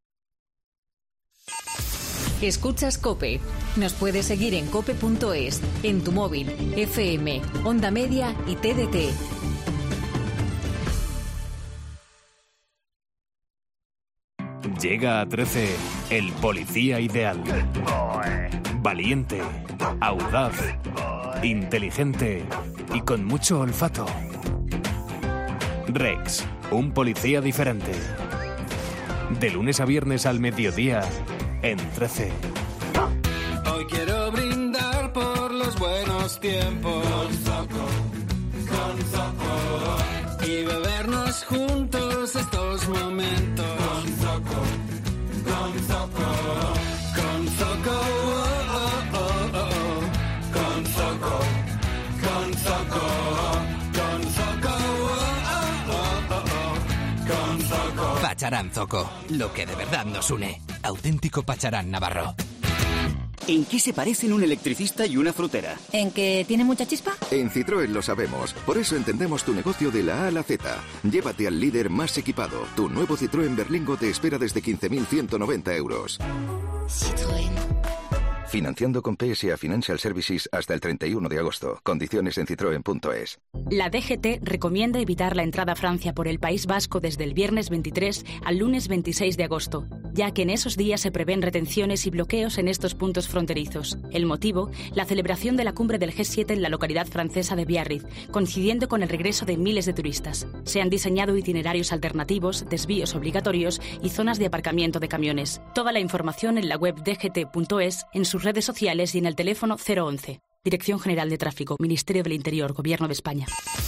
Escuchas COPE. Nos puedes seguir en cope punto es, en tu móvil, F M, Onda Media y T D T.
Llega a trece el policía ideal. Valiente, audaz, inteligente y con mucho olfato. Rex, un policía diferente. De lunes a viernes al mediodía, en trece.
Hoy quiero brindar por los buenos tiempos. Con Zoco, con Zoco. Y bebernos juntos estos momentos. Con Zoco, con Zoco. Con Zoco, oh, oh, oh, oh. Con Zoco, con Zoco. Con Zoco, oh, oh, oh, oh. Con Zoco.
Pacharán Zoco, lo que de verdad nos une. Auténtico Pacharán Navarro.
¿En qué se parecen un electricista y una frutera?
¿En que tiene mucha chispa?
En Citroën lo sabemos. Por eso entendemos tu negocio de la A a la Z. Llévate al líder más equipado. Tu nuevo Citroën Berlingo te espera desde quince mil ciento noventa euros.
Citroën.
Financiando con P S A Financial Services hasta el treinta y uno de agosto. Condiciones en citroen punto es.
La D G T recomienda evitar la entrada a Francia por el País Vasco desde el viernes veintitrés al lunes veintiséis de agosto, ya que en esos días se prevén retenciones y bloqueos en estos puntos fronterizos. El motivo, la celebración de la cumbre del G siete en la localidad francesa de Biarritz, coincidiendo con el regreso de miles de turistas. Se han diseñado itinerarios alternativos, desvíos obligatorios y zonas de aparcamiento de camiones. Toda la información en la web d g t punto es, en sus redes sociales y en el teléfono cero once. Dirección General de Tráfico, Ministerio del Interior, Gobierno de España.